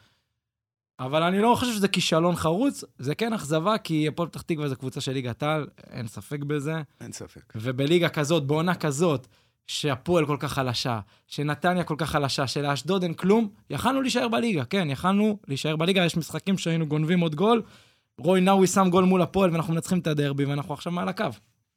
אבל אני לא חושב שזה כישלון חרוץ, זה כן אכזבה, כי הפועל פתח תקווה זה קבוצה של ליגת העל, אין ספק בזה. אין ספק. ובליגה כזאת, בעונה כזאת, שהפועל כל כך חלשה, שנתניה כל כך חלשה, שלאשדוד אין כלום, יכלנו להישאר בליגה, כן, יכלנו להישאר בליגה, יש משחקים שהיינו גונבים עוד גול, רוי נאווי שם גול מול הפועל, ואנחנו מנצחים את הדרבי, ואנחנו עכשיו מעל הקו.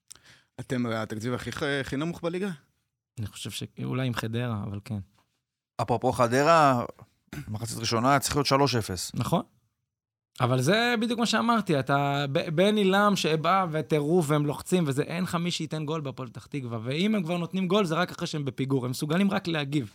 אתם התקציב הכי, הכי נמוך בליגה? אני חושב שאולי עם חדרה, אבל כן. אפרופו חדרה, מחצית ראשונה צריך להיות שלוש אפס. נכון. אבל זה בדיוק מה שאמרתי, אתה בין אילם שבא וטירוף והם לוחצים, וזה אין לך מי שייתן גול בהפועל פתח תקווה, ואם הם כבר נותנים גול, זה רק אחרי שהם בפיגור, הם מסוגלים רק להגיב.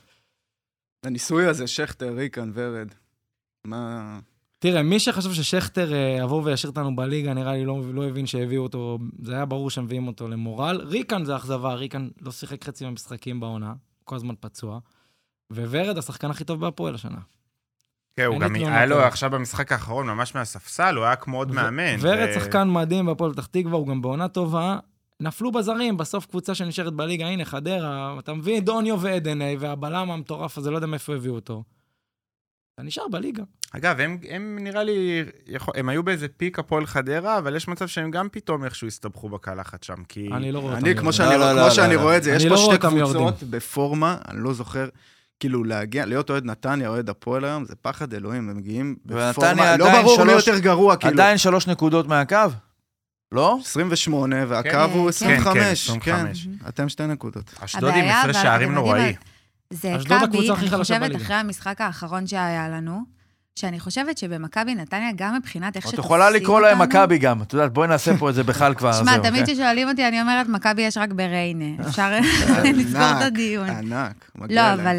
הניסוי הזה, שכטר, ריקן, ורד, מה... תראה, מי שחשב ששכטר יבוא וישאיר אותנו בליגה, נראה לי לא, לא הבין שהביאו אותו, זה היה ברור שמביאים אותו למורל. ריקן זה אכזבה, ריקן לא שיחק חצי מהמשחקים בעונה, כל הזמן פצוע, וורד השחקן הכי טוב בהפועל השנה. כן, הוא גם היה לו עכשיו במשחק האחרון, ממש מהספסל, הוא היה כמו עוד מאמן. ורד שחקן מדהים בהפועל פתח תקווה, הוא גם בעונה טובה, נפלו בזרים, בסוף קבוצה שנשארת בליגה, הנה חדרה, אתה מבין, דוניו ועדני, והבלם המטורף הזה, לא יודע מאיפה הביאו אותו. אתה נשאר בליגה. אגב, הם, הם נראה לי, הם היו באיזה פיק הפועל חדרה, אבל יש מצב שהם גם פתאום איכשהו הסתבכו בקלחת שם, כי... אני לא רואה אותם יורדים. כמו שאני, לא, כמו לא, שאני לא, רואה את זה, יש פה שתי קבוצות בפורמה, אני לא זוכר, כאילו להגיע, להיות אוהד נתניה, אוהד הפועל היום, זה פחד אלוהים, הם מגיעים בפורמה, לא ברור מי יותר גרוע, כאילו. עדיין שלוש נקודות מהקו? לא? עשרים ושמונה, והקו הוא עשרים וחמש. כן, אתם שתי נקודות. אשדוד עם הפרש שערים נוראי. זה מכבי, אני חושבת אחרי המשחק האחרון שהיה לנו, שאני חושבת שבמכבי נתניה, גם מבחינת איך שתופסים אותנו... את יכולה לקרוא להם מכבי גם, את יודעת, בואי נעשה פה את זה בכלל כבר. שמע, תמיד ששואלים אותי, אני אומרת, מכבי יש רק בריינה. אפשר לזכור את הדיון. ענק, לא, אבל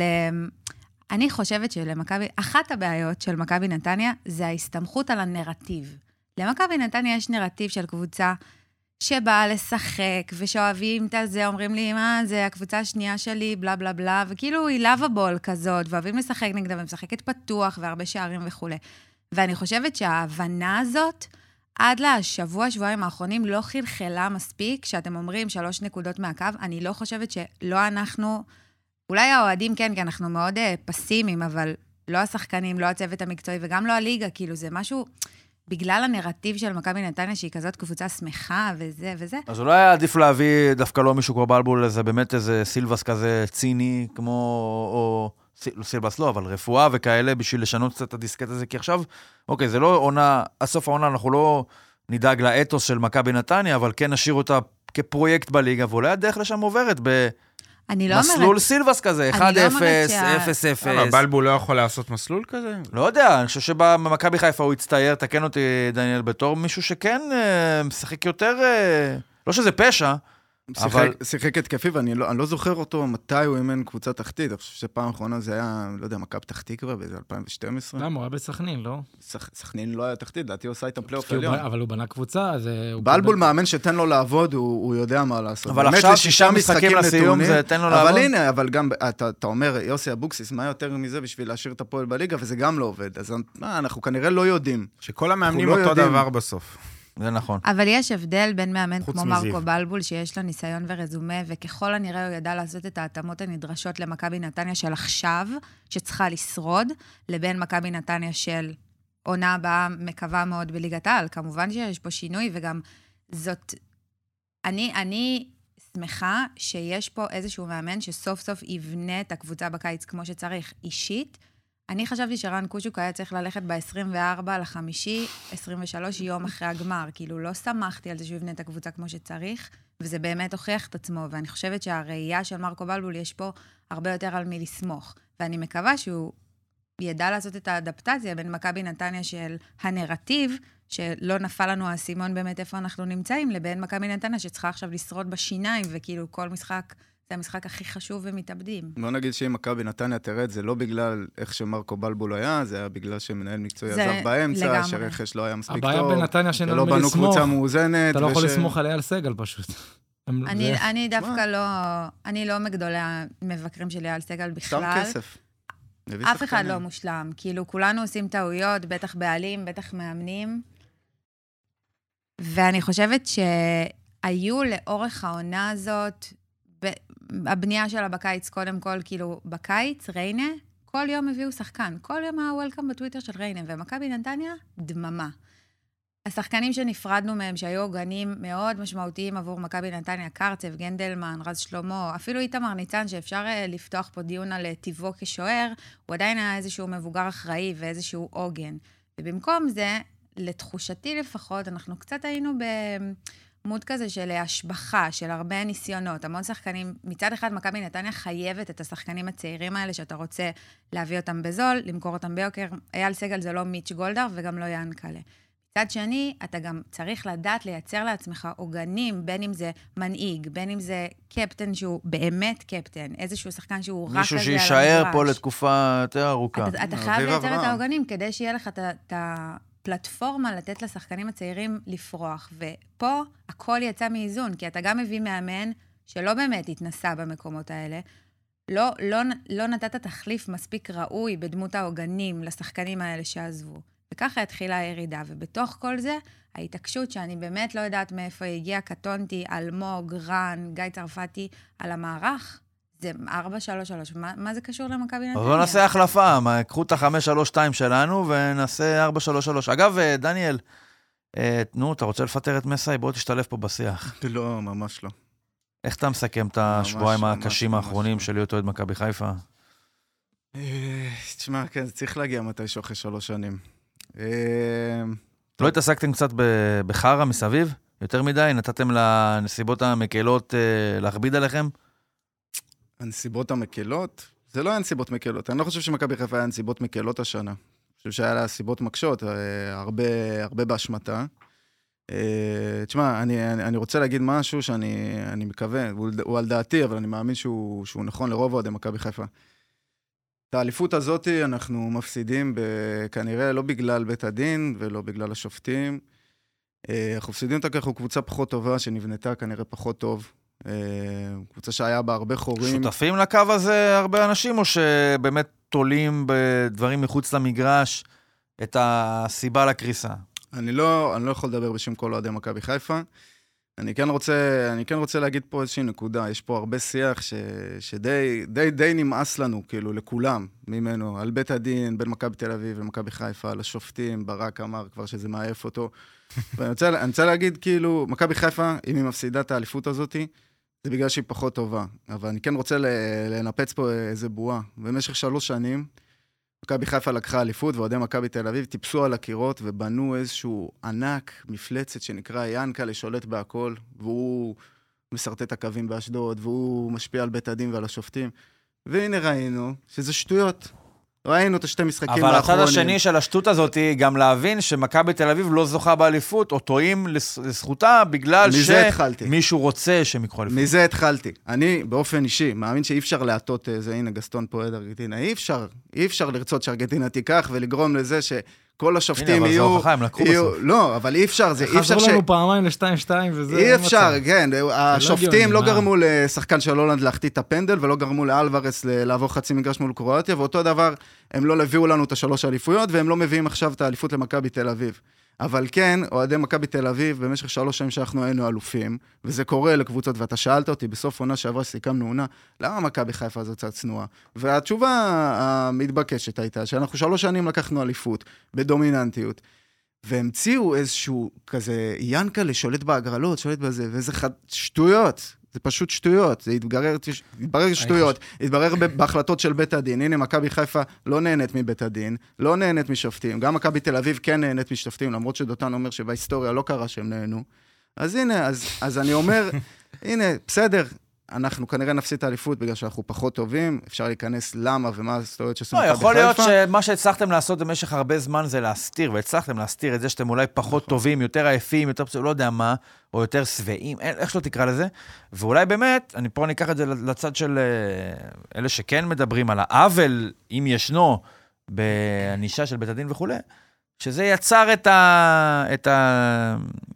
אני חושבת שלמכבי, אחת הבעיות של מכבי נתניה, זה ההסתמכות על הנרטיב. למכבי נתניה יש נרטיב של קבוצה שבאה לשחק, ושאוהבים את זה, אומרים לי, מה, זה הקבוצה השנייה שלי, בלה בלה בלה, וכאילו היא לבבול כזאת, ואוהבים לשחק נגדה, ומשחקת פתוח, והרבה שערים וכו'. ואני חושבת שההבנה הזאת, עד לשבוע, שבועיים האחרונים, לא חלחלה מספיק, שאתם אומרים שלוש נקודות מהקו, אני לא חושבת שלא אנחנו, אולי האוהדים כן, כי אנחנו מאוד פסימיים, אבל לא השחקנים, לא הצוות המקצועי, וגם לא הליגה, כאילו זה משהו... בגלל הנרטיב של מכבי נתניה, שהיא כזאת קבוצה שמחה וזה וזה. אז אולי היה עדיף להביא דווקא לא מישהו כמו בלבול, זה באמת איזה סילבס כזה ציני, כמו, או סילבס לא, אבל רפואה וכאלה, בשביל לשנות קצת את הדיסקט הזה, כי עכשיו, אוקיי, זה לא עונה, הסוף העונה, אנחנו לא נדאג לאתוס של מכבי נתניה, אבל כן נשאיר אותה כפרויקט בליגה, ואולי הדרך לשם עוברת ב... מסלול סילבס כזה, אחד אפס, אפס אפס. בלבול לא יכול לעשות מסלול כזה? לא יודע, אני חושב שבמכבי חיפה הוא יצטייר, תקן אותי דניאל בתור, מישהו שכן משחק יותר, לא שזה פשע, אבל... שיחק התקפי, ואני לא זוכר אותו מתי הוא אימן קבוצה תחתית, אני חושב שפעם האחרונה זה היה, לא יודע, מכבי פתח תקווה, באיזה אלפיים ושתים עשרה. למה, הוא היה בסכנין, לא? סכנין לא היה תחתית, דעתי הוא עושה איתם פלייאוף עליון. אבל הוא בנה קבוצה, אז... בלבול מאמן שתן לו לעבוד, הוא יודע מה לעשות. אבל עכשיו שישה משחקים לסיום, זה תן לו לעבוד. אבל הנה, אבל גם, אתה אומר, יוסי אבוקסיס, מה יותר מזה בשביל להשאיר את הפועל בליגה, וזה גם לא עובד. אז אנחנו כנראה לא יודעים. שכל המאמנים אותו דבר בסוף. זה נכון. אבל יש הבדל בין מאמן כמו מרקו בלבול, שיש לו ניסיון ורזומה, וככל הנראה הוא ידע לעשות את ההתאמות הנדרשות למכבי נתניה של עכשיו, שצריכה לשרוד, לבין מכבי נתניה של עונה הבאה מקווה מאוד בליגת העל. כמובן שיש פה שינוי, וגם זאת... אני, אני שמחה שיש פה איזשהו מאמן שסוף סוף יבנה את הקבוצה בקיץ כמו שצריך אישית, אני חשבתי שרן קושוק היה צריך ללכת ב-עשרים וארבעה לחמישי, עשרים ושלוש יום אחרי הגמר, כאילו לא שמחתי על זה שהוא יבנה את הקבוצה כמו שצריך, וזה באמת הוכיח את עצמו, ואני חושבת שהראייה של מרקו בלבול יש פה הרבה יותר על מי לסמוך, ואני מקווה שהוא ידע לעשות את האדפטציה בין מכבי נתניה של הנרטיב, שלא נפל לנו הסימון באמת איפה אנחנו נמצאים, לבין מכבי נתניה שצריכה עכשיו לשרוד בשיניים, וכאילו כל משחק... זה המשחק הכי חשוב ומתאבדים. בוא נגיד שאם מכבי נתניה תרד, זה לא בגלל איך שמרקו בלבול היה, זה היה בגלל שמנהל מקצועי עזב באמצע, שרכש לא היה מספיק טוב. הבעיה בנתניה שאין לו מי לסמוך. שלא בנו קבוצה מאוזנת. אתה לא יכול לסמוך על אייל סגל פשוט. אני דווקא לא, אני לא מגדולי המבקרים של אייל סגל בכלל. סתם כסף. אף אחד לא מושלם. כאילו, כולנו עושים טעויות, בטח בעלים, בטח מאמנים. ואני חושבת שהיו לאורך העונה הזאת, הבנייה שלה בקיץ, קודם כל, כאילו, בקיץ, ריינה, כל יום הביאו שחקן. כל יום היה וולקאם בטוויטר של ריינה, ומכבי נתניה, דממה. השחקנים שנפרדנו מהם, שהיו עוגנים מאוד משמעותיים עבור מכבי נתניה, קרצב, גנדלמן, רז שלמה, אפילו איתמר ניצן, שאפשר לפתוח פה דיון על טיבו כשוער, הוא עדיין היה איזשהו מבוגר אחראי ואיזשהו עוגן. ובמקום זה, לתחושתי לפחות, אנחנו קצת היינו במוד כזה של השבחה, של הרבה ניסיונות, המון שחקנים. מצד אחד, מכבי נתניה חייבת את השחקנים הצעירים האלה, שאתה רוצה להביא אותם בזול, למכור אותם ביוקר. אייל סגל זה לא מיץ' גולדהר וגם לא ינקלה. מצד שני, אתה גם צריך לדעת לייצר לעצמך עוגנים, בין אם זה מנהיג, בין אם זה קפטן שהוא באמת קפטן, איזשהו שחקן שהוא רק מישהו שישאר פה לתקופה יותר ארוכה. אתה, אתה חייב לייצר את העוגנים כדי שיהיה לך את הפלטפורמה לתת לשחקנים הצעירים לפרוח. ופה הכל יצא מאיזון, כי אתה גם מביא מאמן שלא באמת התנסה במקומות האלה, לא, לא, לא נתת תחליף מספיק ראוי בדמות העוגנים לשחקנים האלה שעזבו. וככה התחילה הירידה, ובתוך כל זה, ההתעקשות שאני באמת לא יודעת מאיפה הגיעה, קטונתי, אלמוג, רן, גיא צרפתי, על המערך, זה ארבע שלוש שלוש. מה, מה זה קשור למכבי נתניה? אז בוא נעשה החלפה, קחו את ה-חמש שלוש שתיים שלנו, ונעשה ארבע שלוש שלוש. אגב, דניאל, נו, אתה רוצה לפטר את מסי? בוא תשתלב פה בשיח. לא, ממש לא. איך אתה מסכם את השבועיים הקשים האחרונים של להיות אוהד מכבי חיפה? תשמע, כן, זה צריך להגיע מתישהו אחרי שלוש שנים. לא התעסקתם קצת בחרה מסביב? יותר מדי? נתתם לנסיבות המקלות להכביד עליכם? הנסיבות המקלות? זה לא היה נסיבות מקלות. אני לא חושב שמכבי חיפה היה נסיבות מקלות השנה. אני חושב שהיה לה סיבות מקשות, הרבה, הרבה באשמתה. תשמע, אני, אני רוצה להגיד משהו שאני אני מקווה, הוא, הוא על דעתי, אבל אני מאמין שהוא, שהוא נכון לרוב אוהדי מכבי חיפה. את האליפות הזאת אנחנו מפסידים כנראה לא בגלל בית הדין ולא בגלל השופטים. אנחנו מפסידים אותה ככה קבוצה פחות טובה שנבנתה כנראה פחות טוב. קבוצה שהיה בה הרבה חורים. שותפים לקו הזה הרבה אנשים או שבאמת תולים בדברים מחוץ למגרש את הסיבה לקריסה? אני לא, אני לא יכול לדבר בשם כל אוהדי מכבי חיפה. אני כן רוצה, אני כן רוצה להגיד פה איזושהי נקודה, יש פה הרבה שיח ש, שדי, די, די נמאס לנו, כאילו, לכולם, ממנו, על בית הדין, בין מכבי תל אביב למכבי חיפה, על השופטים, ברק אמר כבר שזה מעייף אותו. ואני רוצה, אני רוצה להגיד, כאילו, מכבי חיפה, אם היא מפסידה את האליפות הזאת, זה בגלל שהיא פחות טובה. אבל אני כן רוצה לנפץ פה איזה בועה. במשך שלוש שנים, מכבי חיפה לקחה אליפות, ואוהדי מכבי תל אביב טיפסו על הקירות ובנו איזשהו ענק, מפלצת שנקרא ינקלה, שולט בהכל, והוא מסרטט את הקווים באשדוד, והוא משפיע על בית הדין ועל השופטים. והנה ראינו שזה שטויות. ראינו את השתי משחקים האחרונים. אבל הצד השני של השטות הזאת היא גם להבין שמכבי תל אביב לא זוכה באליפות, או טועים לזכותה בגלל שמישהו רוצה שהם יקחו אליפות. מזה התחלתי. אני באופן אישי מאמין שאי אפשר להטות איזה, הנה גסטון פה עד ארגנטינה, אי אפשר, אי אפשר לרצות שארגנטינה תיקח ולגרום לזה שכל השופטים יהיו... הנה, אבל זה הוכחה, הם לקחו בסוף. לא, אבל אי אפשר, זה אי אפשר ש... חזרו לנו פעמיים ל-שתיים שתיים וזה... אי אפשר, כן, השופטים לא גרמו לשחקן של הולנד להחטיא את הפנדל, ולא גרמו לאלוורס לעבור חצי מגרש מול קרואטיה, ואותו דבר, הם לא הביאו לנו את השלוש אליפויות, והם לא מביאים עכשיו את האליפות למכבי תל אביב. אבל כן, אוהדי מכבי תל אביב, במשך שלוש שנים שאנחנו היינו אלופים, וזה קורה לקבוצות, ואתה שאלת אותי בסוף עונה שעברה שסיכמנו עונה, למה מכבי חיפה זו קצת צנועה? והתשובה המתבקשת הייתה, שאנחנו שלוש שנים לקחנו אליפות, בדומיננטיות, והמציאו איזשהו כזה ינקלה שולט בהגרלות, שולט בזה, וזה חד... שטויות. זה פשוט שטויות, זה התברר, התברר שטויות, התברר בהחלטות של בית הדין. הנה, מכבי חיפה לא נהנית מבית הדין, לא נהנית משופטים, גם מכבי תל אביב כן נהנית משופטים, למרות שדותן אומר שבהיסטוריה לא קרה שהם נהנו. אז הנה, אז, אז אני אומר, הנה, בסדר, אנחנו כנראה נפסיד את האליפות בגלל שאנחנו פחות טובים, אפשר להיכנס למה ומה הסטוריות שעשו מכבי חיפה. יכול להיות שמה שהצלחתם לעשות במשך הרבה זמן זה להסתיר, והצלחתם להסתיר את זה שאתם אולי פחות טובים, יותר עייפים, יותר לא יודע מה, או יותר שבעים, איך שלא תקרא לזה, ואולי באמת, אני פה ניקח את זה לצד של אלה שכן מדברים על העוול, אם ישנו, באנישה של בית הדין וכו', שזה יצר את ה... את ה...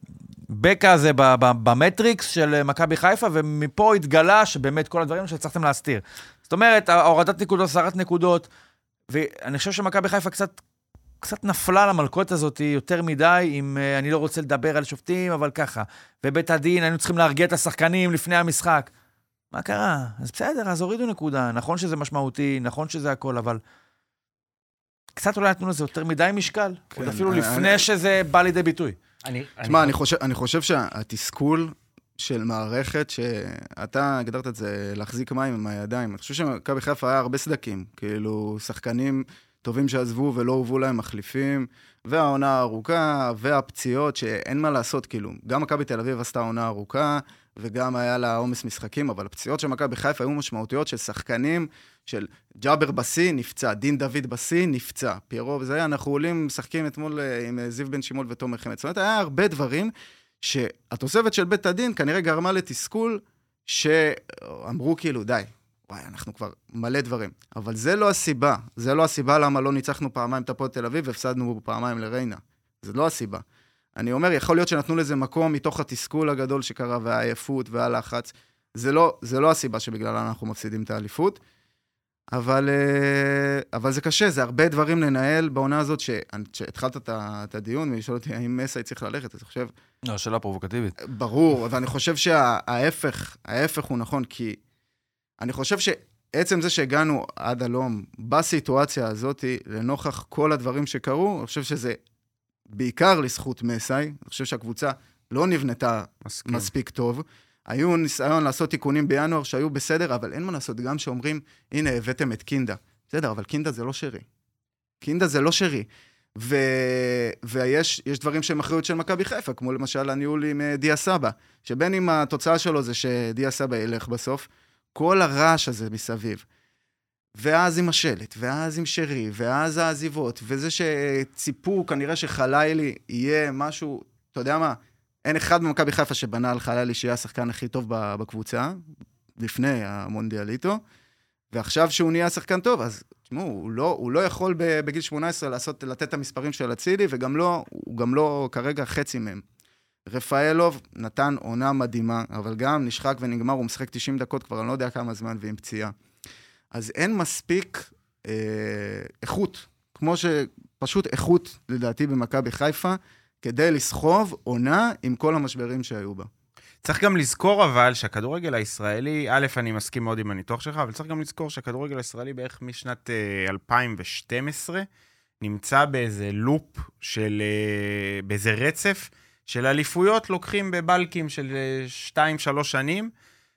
בקה הזה במטריקס של מכבי חיפה, ומפה התגלה שבאמת כל הדברים שצריכתם להסתיר. זאת אומרת, הורדת נקודות, סרת נקודות, ואני חושב שמכבי חיפה קצת, קצת נפלה למלכות הזאת יותר מדי, אם uh, אני לא רוצה לדבר על שופטים, אבל ככה. ובית הדין, היינו צריכים להרגיע את השחקנים לפני המשחק. מה קרה? אז בסדר, אז הורידו נקודה. נכון שזה משמעותי, נכון שזה הכל, אבל קצת אולי נתנו לזה יותר מדי משקל, כן, עוד אפילו אני, לפני אני... שזה בא לידי ביטוי. אני, תשמע, אני, אני, חושב, אני חושב שהתסכול של מערכת, שאתה הגדרת את זה להחזיק מים עם הידיים, אני חושב שמכבי חיפה היה הרבה סדקים, כאילו שחקנים טובים שעזבו ולא הובאו להם מחליפים, והעונה הארוכה, והפציעות, שאין מה לעשות, כאילו, גם מכבי תל אביב עשתה עונה ארוכה, וגם היה לה עומס משחקים, אבל הפציעות של מכבי חיפה היו משמעותיות של שחקנים, של ג'אבר בסי נפצע, דין דוד בסי נפצע, פיירו וזה היה, אנחנו עולים, משחקים אתמול עם זיו בן שימול ותומר חמד. זאת אומרת, היה הרבה דברים שהתוספת של בית הדין כנראה גרמה לתסכול, שאמרו כאילו, די, וואי, אנחנו כבר מלא דברים. אבל זה לא הסיבה, זה לא הסיבה למה לא ניצחנו פעמיים את הפועל תל אביב, והפסדנו פעמיים לריינה. זה לא הסיבה. אני אומר, יכול להיות שנתנו לזה מקום מתוך התסכול הגדול שקרה, והעייפות והלחץ. זה לא, זה לא הסיבה שבגללה אנחנו מפסידים את האליפות, אבל, אבל זה קשה, זה הרבה דברים לנהל בעונה הזאת, שהתחלת את הדיון, ולשאול אותי, האם מסי צריך ללכת, אז אני חושב... לא, שאלה פרובוקטיבית. ברור, אבל אני חושב שההפך, ההפך הוא נכון, כי אני חושב שעצם זה שהגענו עד הלום, בסיטואציה הזאת, לנוכח כל הדברים שקרו, אני חושב שזה בעיקר לזכות מסי, אני חושב שהקבוצה לא נבנתה מסכים. מספיק טוב, היו ניסיון לעשות תיקונים בינואר שהיו בסדר, אבל אין מה לעשות, גם שאומרים, הנה, הבאתם את קינדה. בסדר, אבל קינדה זה לא שרי. קינדה זה לא שרי. ו... ויש יש דברים שהם אחריות של מכבי חיפה, כמו למשל הניהול עם דיה סבא, שבין אם התוצאה שלו זה שדיה סבא ילך בסוף, כל הרעש הזה מסביב. ואז עם השלט, ואז עם שרי, ואז העזיבות, וזה שציפו, כנראה שחלילי יהיה משהו, אתה יודע מה, אין אחד במכבי חיפה שבנה על חלילי שיהיה השחקן הכי טוב בקבוצה, לפני המונדיאליטו, ועכשיו שהוא נהיה שחקן טוב, אז תשמעו, הוא לא, הוא לא יכול בגיל שמונה עשרה לעשות, לתת את המספרים של הצילי, וגם לא, הוא גם לא כרגע חצי מהם. רפאלוב נתן עונה מדהימה, אבל גם נשחק ונגמר, הוא משחק תשעים דקות כבר, אני לא יודע כמה זמן, ועם פציעה. אז אין מספיק אה, איכות, כמו שפשוט איכות, לדעתי, במכבי חיפה, כדי לסחוב עונה עם כל המשברים שהיו בה. צריך גם לזכור אבל שהכדורגל הישראלי, א', אני מסכים מאוד עם הניתוח שלך, אבל צריך גם לזכור שהכדורגל הישראלי בערך משנת אה, אלפיים ושתים עשרה, נמצא באיזה לופ של, אה, באיזה רצף של אליפויות לוקחים בבלקים של שתיים שלוש שנים,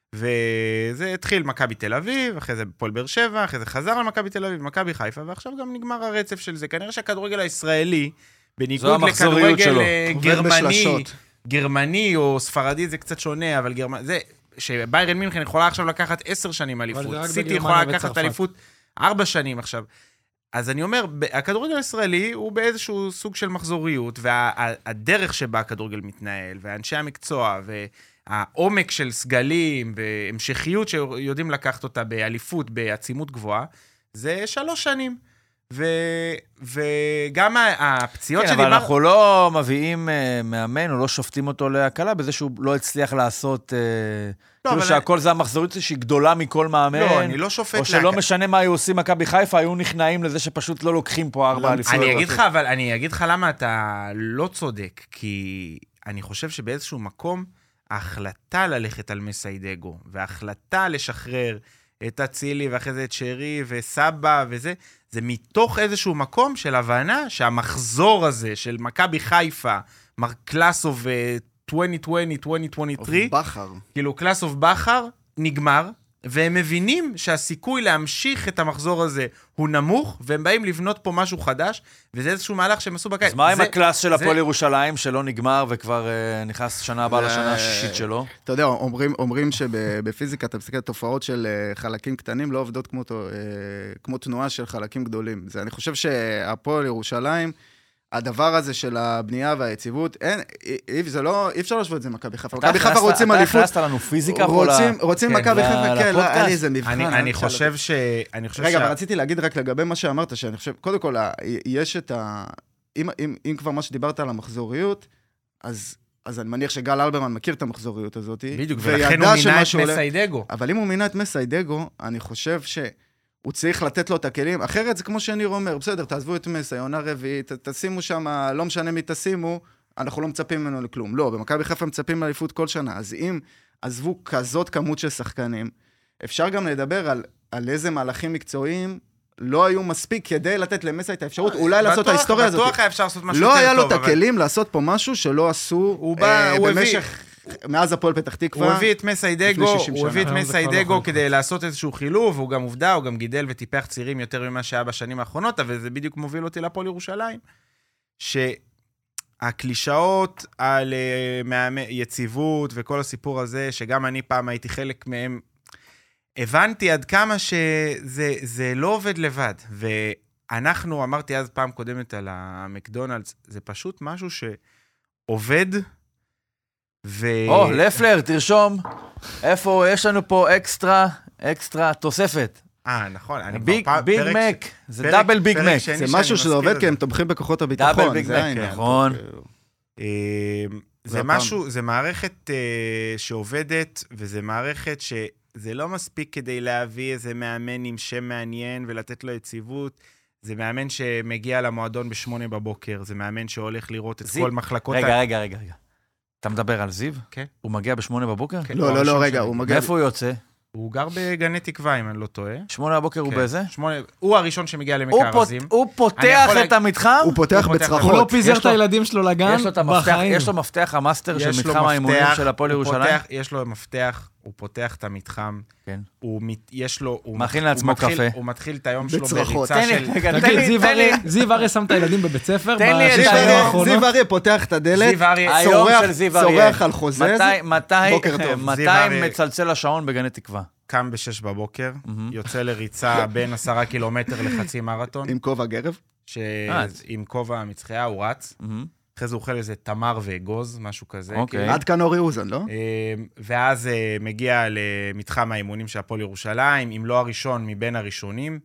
וזה התחיל מכבי תל אביב, אחרי זה פועל באר שבע, אחרי זה חזר על מכבי תל אביב, מכבי חיפה, ועכשיו גם נגמר הרצף של זה. כנראה שהכדורגל הישראלי, בניגוד לכדורגל גרמני, גרמני או ספרדי זה קצת שונה, אבל גרמני, זה שביירן מינכן יכולה עכשיו לקחת עשר שנים אליפות, סיטי יכולה לקחת אליפות ארבע שנים עכשיו. אז אני אומר, הכדורגל הישראלי הוא באיזשהו סוג של מחזוריות, והדרך שבה הכדורגל מתנהל, ואנשי המקצוע, והעומק של סגלים, והמשכיות שיודעים לקחת אותה באליפות, בעצימות גבוהה, זה שלוש שנים. ו... וגם הפציעות כן, שדיבר... אבל אנחנו לא מביאים uh, מאמן, או לא שופטים אותו להקלה, בזה שהוא לא הצליח לעשות... Uh, לא, כאילו שהכל אני... זה המחזוריות שהיא גדולה מכל מאמן. לא, אני לא שופט... או שלא להק... משנה מה היו עושים מכבי חיפה, היו נכנעים לזה שפשוט לא לוקחים פה ארבע אליפויות. אני אגיד לך, אבל אני אגיד לך למה אתה לא צודק, כי אני חושב שבאיזשהו מקום, ההחלטה ללכת על מסיידגו, וההחלטה לשחרר את הצילי, ואחרי זה את שרי וסבא וזה, זה מתוך איזשהו מקום של הבנה שהמחזור הזה של מכבי חיפה, קלאס אוף עשרים עשרים, עשרים עשרים ושלוש, בחר. כאילו קלאס אוף בחר, נגמר, והם מבינים שהסיכוי להמשיך את המחזור הזה הוא נמוך, והם באים לבנות פה משהו חדש, וזה איזשהו מהלך שהם עשו בקיץ. אז מה עם הקלאס של הפועל ירושלים, שלא נגמר, וכבר uh, נכנס שנה הבאה לשנה השישית שלו? אתה יודע, אומרים, אומרים שבפיזיקה, אתה מסתכל, תופעות של uh, חלקים קטנים לא עובדות כמו, uh, כמו תנועה של חלקים גדולים. זה, אני חושב שהפועל ירושלים, הדבר הזה של הבנייה והיציבות, אין, זה לא, אי אפשר לשבות את זה מכבי חיפה. מכבי חיפה רוצים אליפות. אתה הכנסת לנו פיזיקה פה רוצים, רוצים מכבי חיפה, כן, לא, אין לי איזה מבחן. אני חושב ש... רגע, אבל רציתי להגיד רק לגבי מה שאמרת, שאני חושב, קודם כל, יש את ה... אם כבר מה שדיברת על המחזוריות, אז אני מניח שגל אלברמן מכיר את המחזוריות הזאת. בדיוק, ולכן הוא מינה את מסיידגו. אבל אם הוא מינה את מסיידגו, אני חושב ש... הוא צריך לתת לו את הכלים, אחרת זה כמו שאני אומר, בסדר, תעזבו את מסי, עונה רביעית, תשימו שם, לא משנה מי תשימו, אנחנו לא מצפים ממנו לכלום. לא, במכבי חיפה מצפים לאליפות כל שנה, אז אם עזבו כזאת כמות של שחקנים, אפשר גם לדבר על, על איזה מהלכים מקצועיים לא היו מספיק כדי לתת למסי את האפשרות, אולי לעשות את ההיסטוריה הזאת. בטוח היה אפשר לעשות משהו יותר טוב. לא היה לו את הכלים לעשות פה משהו שלא עשו במשך... מאז הפועל פתח תקווה. הוא הביא את מסיידגו, הוא הביא את מסיידגו כדי לעשות איזשהו חילוב, והוא גם עובדה, הוא גם גידל וטיפח צירים יותר ממה שהיה בשנים האחרונות, אבל זה בדיוק מוביל אותי לפועל ירושלים. שהקלישאות על יציבות וכל הסיפור הזה, שגם אני פעם הייתי חלק מהם, הבנתי עד כמה שזה לא עובד לבד. ואנחנו, אמרתי אז פעם קודמת על המקדונלדס, זה פשוט משהו שעובד, ו... או, לפלר, תרשום. איפה יש לנו פה אקסטרה, אקסטרה תוספת. אה, נכון. ביג מק, זה דאבל ביג מק. זה משהו שזה עובד, כי הם תומכים בכוחות הביטחון. דאבל ביג מק, נכון. זה משהו, זה מערכת שעובדת, וזה מערכת שזה לא מספיק כדי להביא איזה מאמן עם שם מעניין ולתת לו יציבות. זה מאמן שמגיע למועדון בשמונה בבוקר, זה מאמן שהולך לראות את כל מחלקות... רגע, רגע, רגע, רגע. אתה מדבר על זיו? כן. הוא מגיע בשמונה בבוקר? לא, לא, לא, רגע, הוא מגיע... מאיפה הוא יוצא? הוא גר בגני תקווה, אם אני לא טועה. שמונה בבוקר הוא באיזה? הוא הראשון שמגיע למקרזים. הוא פותח את המתחם? הוא פותח בצרחות. הוא לא פיזר את הילדים שלו לגן בחיים. יש לו מפתח המאסטר של מתחם האימונים של הפועל ירושלים? יש לו מפתח, הוא פותח את המתחם. כן. יש לו... הוא מכין לעצמו קפה. הוא מתחיל את היום שלו בצרחות. בריצה של... זיו אריה שם את הילדים בבית ספר. זיו אריה פותח את הדלת, צורח על חוזז. מתי מצלצל השעון בגני תקווה? קם בשש בבוקר, יוצא לריצה בין עשרה קילומטר לחצי מרתון. עם כובע גרב? עם כובע מצחייה, הוא רץ. אחרי זה הוא אוכל איזה תמר ואגוז, משהו כזה. עד כאן אורי אוזן, לא? ואז מגיע למתחם האימונים של הפועל ירושלים, אם לא הראשון, מבין הראשונים.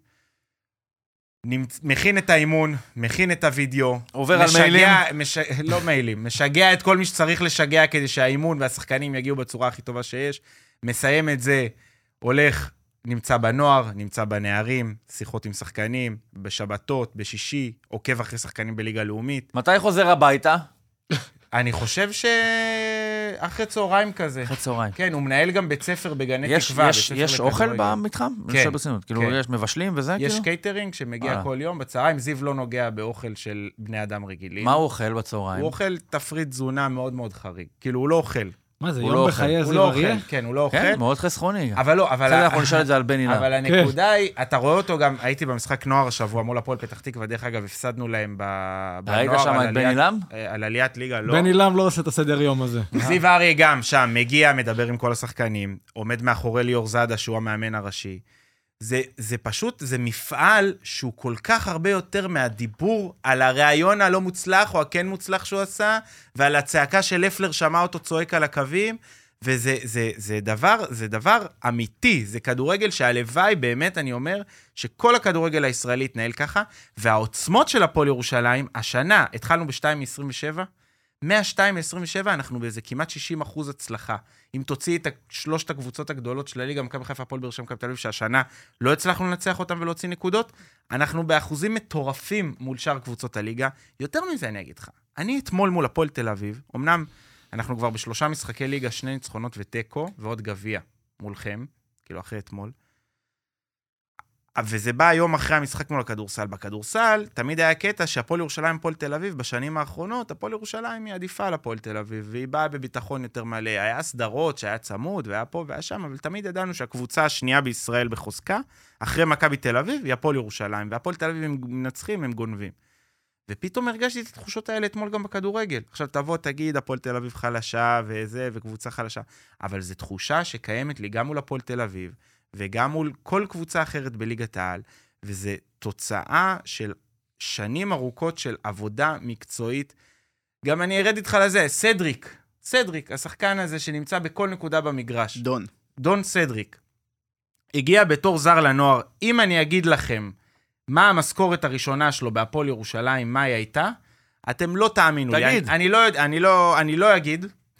מכין את האימון, מכין את הוידאו. עובר על מיילים? לא מיילים, משגע את כל מי שצריך לשגע כדי שהאימון והשחקנים יגיעו בצורה הכי טובה שיש. מסיים את זה, הולך, נמצא בנוער, נמצא בנערים, שיחות עם שחקנים, בשבתות, בשישי, עוקב אחרי שחקנים בליגה לאומית. מתי חוזר הביתה? אני חושב שאחרי צהריים כזה. אחרי צהריים. כן, הוא מנהל גם בית ספר בגני תקווה. יש אוכל במתחם? כן. כאילו, יש מבשלים וזה? יש קייטרינג שמגיע כל יום בצהריים. זיו לא נוגע באוכל של בני אדם רגילים. מה הוא אוכל בצהריים? הוא אוכל תפריט תזונה מאוד מאוד חריג. כאילו, הוא לא אוכל. מה זה, יום בחיי זיו אריה? כן, הוא לא אוכל. כן, מאוד חסכוני. אבל לא, אבל... אנחנו נשאל את זה על בן אילם. אבל הנקודה היא, אתה רואה אותו גם, הייתי במשחק נוער השבוע מול הפועל פתח תקווה, דרך אגב, הפסדנו להם בנוער. ראית שם את בן אילם? על עליית ליגה, לא. בן אילם לא עושה את הסדר יום הזה. זיו אריה גם שם, מגיע, מדבר עם כל השחקנים, עומד מאחורי ליאור זאדה, שהוא המאמן הראשי. זה, זה פשוט, זה מפעל שהוא כל כך הרבה יותר מהדיבור על הרעיון הלא מוצלח, או הכן מוצלח שהוא עשה, ועל הצעקה של לפלר שמע אותו צועק על הקווים, וזה זה, זה דבר, זה דבר אמיתי, זה כדורגל שהלוואי, באמת אני אומר, שכל הכדורגל הישראלי התנהל ככה, והעוצמות של הפועל ירושלים, השנה, התחלנו ב-שתיים עשרים ושבע, מה-שתיים עשרים ושבע אנחנו באיזה כמעט שישים אחוז הצלחה. אם תוציא את שלושת הקבוצות הגדולות של הליגה, מכבי חיפה, הפועל באר שבע, מכבי תל אביב, שהשנה לא הצלחנו לנצח אותם ולהוציא נקודות, אנחנו באחוזים מטורפים מול שאר קבוצות הליגה. יותר מזה אני אגיד לך, אני אתמול מול הפועל תל אביב, אמנם אנחנו כבר בשלושה משחקי ליגה, שני ניצחונות וטקו, ועוד גביע מולכם, כאילו אחרי אתמול. וזה בא היום אחרי המשחק מול הכדורסל. בכדורסל, תמיד היה קטע שהפועל ירושלים, הפועל תל אביב, בשנים האחרונות, הפועל ירושלים היא עדיפה לפועל תל אביב, והיא באה בביטחון יותר מלא. היה סדרות שהיה צמוד, והיה פה והיה שם, אבל תמיד ידענו שהקבוצה השנייה בישראל בחוזקה, אחרי מכבי תל אביב, היא הפועל ירושלים, והפועל תל אביב הם מנצחים, הם גונבים. ופתאום הרגשתי את התחושות האלה אתמול גם בכדורגל. עכשיו תבוא, תגיד, הפועל תל אביב חלשה וזה, וקבוצה חלשה. אבל זו תחושה שקיימת לי גם מול הפועל תל אביב, וגם מול כל קבוצה אחרת בליגת העל, וזו תוצאה של שנים ארוכות של עבודה מקצועית. גם אני ארד איתך לזה, סדריק, סדריק, השחקן הזה שנמצא בכל נקודה במגרש. דון. דון סדריק. הגיע בתור זר לנוער. אם אני אגיד לכם מה המשכורת הראשונה שלו בהפועל ירושלים, מה היא הייתה, אתם לא תאמינו. תגיד. אני, אני, לא, אני, לא, אני לא אגיד,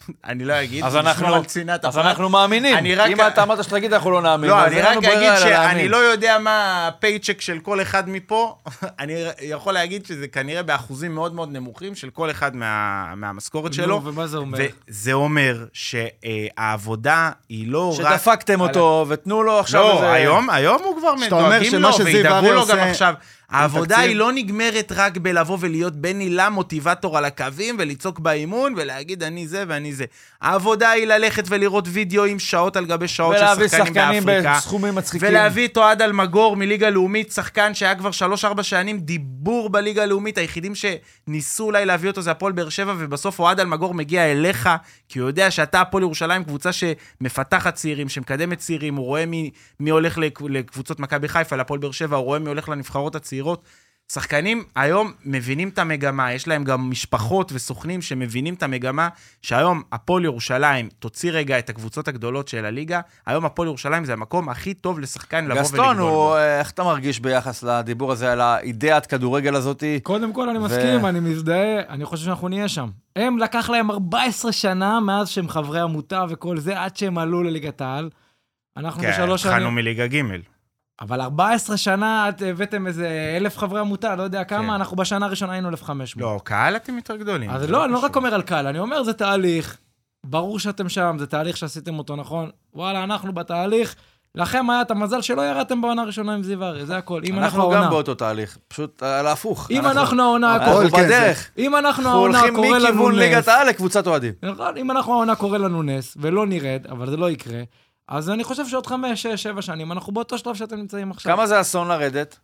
אני לא אגיד, אז אנחנו מאמינים. אם אתה אמרת שתגיד, אנחנו לא נאמין. לא, אני רק אגיד שאני לא יודע מה הפייצ'ק של כל אחד מפה, אני יכול להגיד שזה כנראה באחוזים מאוד מאוד נמוכים של כל אחד מהמשכורת שלו. ומה זה אומר? וזה אומר שהעבודה היא לא רק... שדפקתם אותו ותנו לו עכשיו... לא, היום, היום הוא כבר מדואגים לו וידאגו לו גם עכשיו. העבודה היא לא נגמרת רק בלבוא ולהיות בן הילה מוטיבטור על הקווים ולצעוק באימון ולהגיד אני זה ואני זה. העבודה היא ללכת ולראות וידאו עם שעות על גבי שעות של שחקנים באפריקה. בסכומים מצחיקים. ולהביא את אוהד אלמגור מליגה לאומית, שחקן שהיה כבר שלוש ארבע שנים דיבור בליגה הלאומית, היחידים שניסו אולי להביא אותו זה הפועל באר שבע, ובסוף אוהד אלמגור מגיע אליך, כי הוא יודע שאתה הפועל ירושלים, קבוצה שמפתחת צעירים, שמקדמת צעירים, הוא רואה מי, מי הולך לקבוצות מכבי חיפה, להפועל באר שבע, הוא רואה מי הולך לנבחרות הצעירות. שחקנים היום מבינים את המגמה, יש להם גם משפחות וסוכנים שמבינים את המגמה, שהיום הפועל ירושלים תוציא רגע את הקבוצות הגדולות של הליגה, היום הפועל ירושלים זה המקום הכי טוב לשחקן לבוא ולגדול. גסטון, הוא, איך אתה מרגיש ביחס לדיבור הזה, על האידאת כדורגל הזאת? קודם כל אני מסכים, אני מזדהה, אני חושב שאנחנו נהיה שם. הם לקח להם ארבע עשרה שנה מאז שהם חברי עמותה וכל זה, עד שהם עלו לליגת העל. אנחנו בשלוש שנים... כן, התחלנו מליגה ג' אבל ארבע עשרה שנה את הבאתם איזה אלף חברי עמותה, לא יודע כמה, כן. אנחנו בשנה הראשונה היינו אלף וחמש מאות. לא, קהל אתם יותר גדולים. אז לא, אני לא רק אומר על קהל, אני אומר, זה תהליך, ברור שאתם שם, זה תהליך שעשיתם אותו נכון, וואלה, אנחנו בתהליך, לכם היה את המזל שלא ירדתם בעונה הראשונה עם זיו אריה, זה הכל. אנחנו גם באותו תהליך, פשוט על ההפוך. אם אנחנו העונה... אנחנו בדרך. אם אנחנו העונה קורא לנו נס... אנחנו הולכים מכיוון ליגת העל לקבוצת אוהדים. נכון, אם אנחנו העונה קורא לנו נס, ולא נרד, אבל זה לא יקרה, אז אני חושב שעוד חמש, שש, שבע שנים, אנחנו באותו שלב שאתם נמצאים עכשיו. כמה זה אסון לרדת?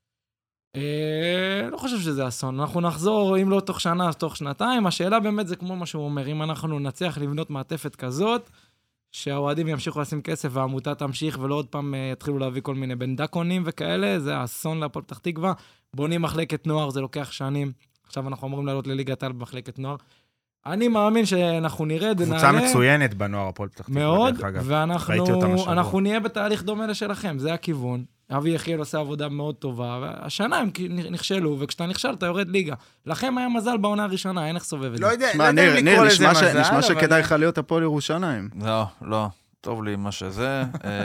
אה, לא חושב שזה אסון. אנחנו נחזור, אם לא תוך שנה, אז תוך שנתיים. השאלה באמת זה כמו מה שהוא אומר, אם אנחנו נצליח לבנות מעטפת כזאת, שהאוהדים ימשיכו לשים כסף והעמותה תמשיך, ולא עוד פעם יתחילו להביא כל מיני בן דקונים וכאלה, זה האסון להפועל פתח תקווה. בונים מחלקת נוער, זה לוקח שנים. עכשיו אנחנו אמורים לעלות לליגת העל במחלקת נוער. אני מאמין שאנחנו נרד, קבוצה מצוינת בנוער הפועל פתח תקווה. מאוד, ואנחנו נהיה בתהליך דומה לשלכם, זה הכיוון. אבי יחיאל עושה עבודה מאוד טובה, והשנה הם נכשלו, וכשאתה נכשל אתה יורד ליגה. לכם היה מזל בעונה הראשונה, אין איך סובב את זה. לא יודע, לא יודע אם לקרוא לזה מזל. נשמע שכדאי לך להיות הפועל ירושלים. לא, לא, טוב לי מה שזה.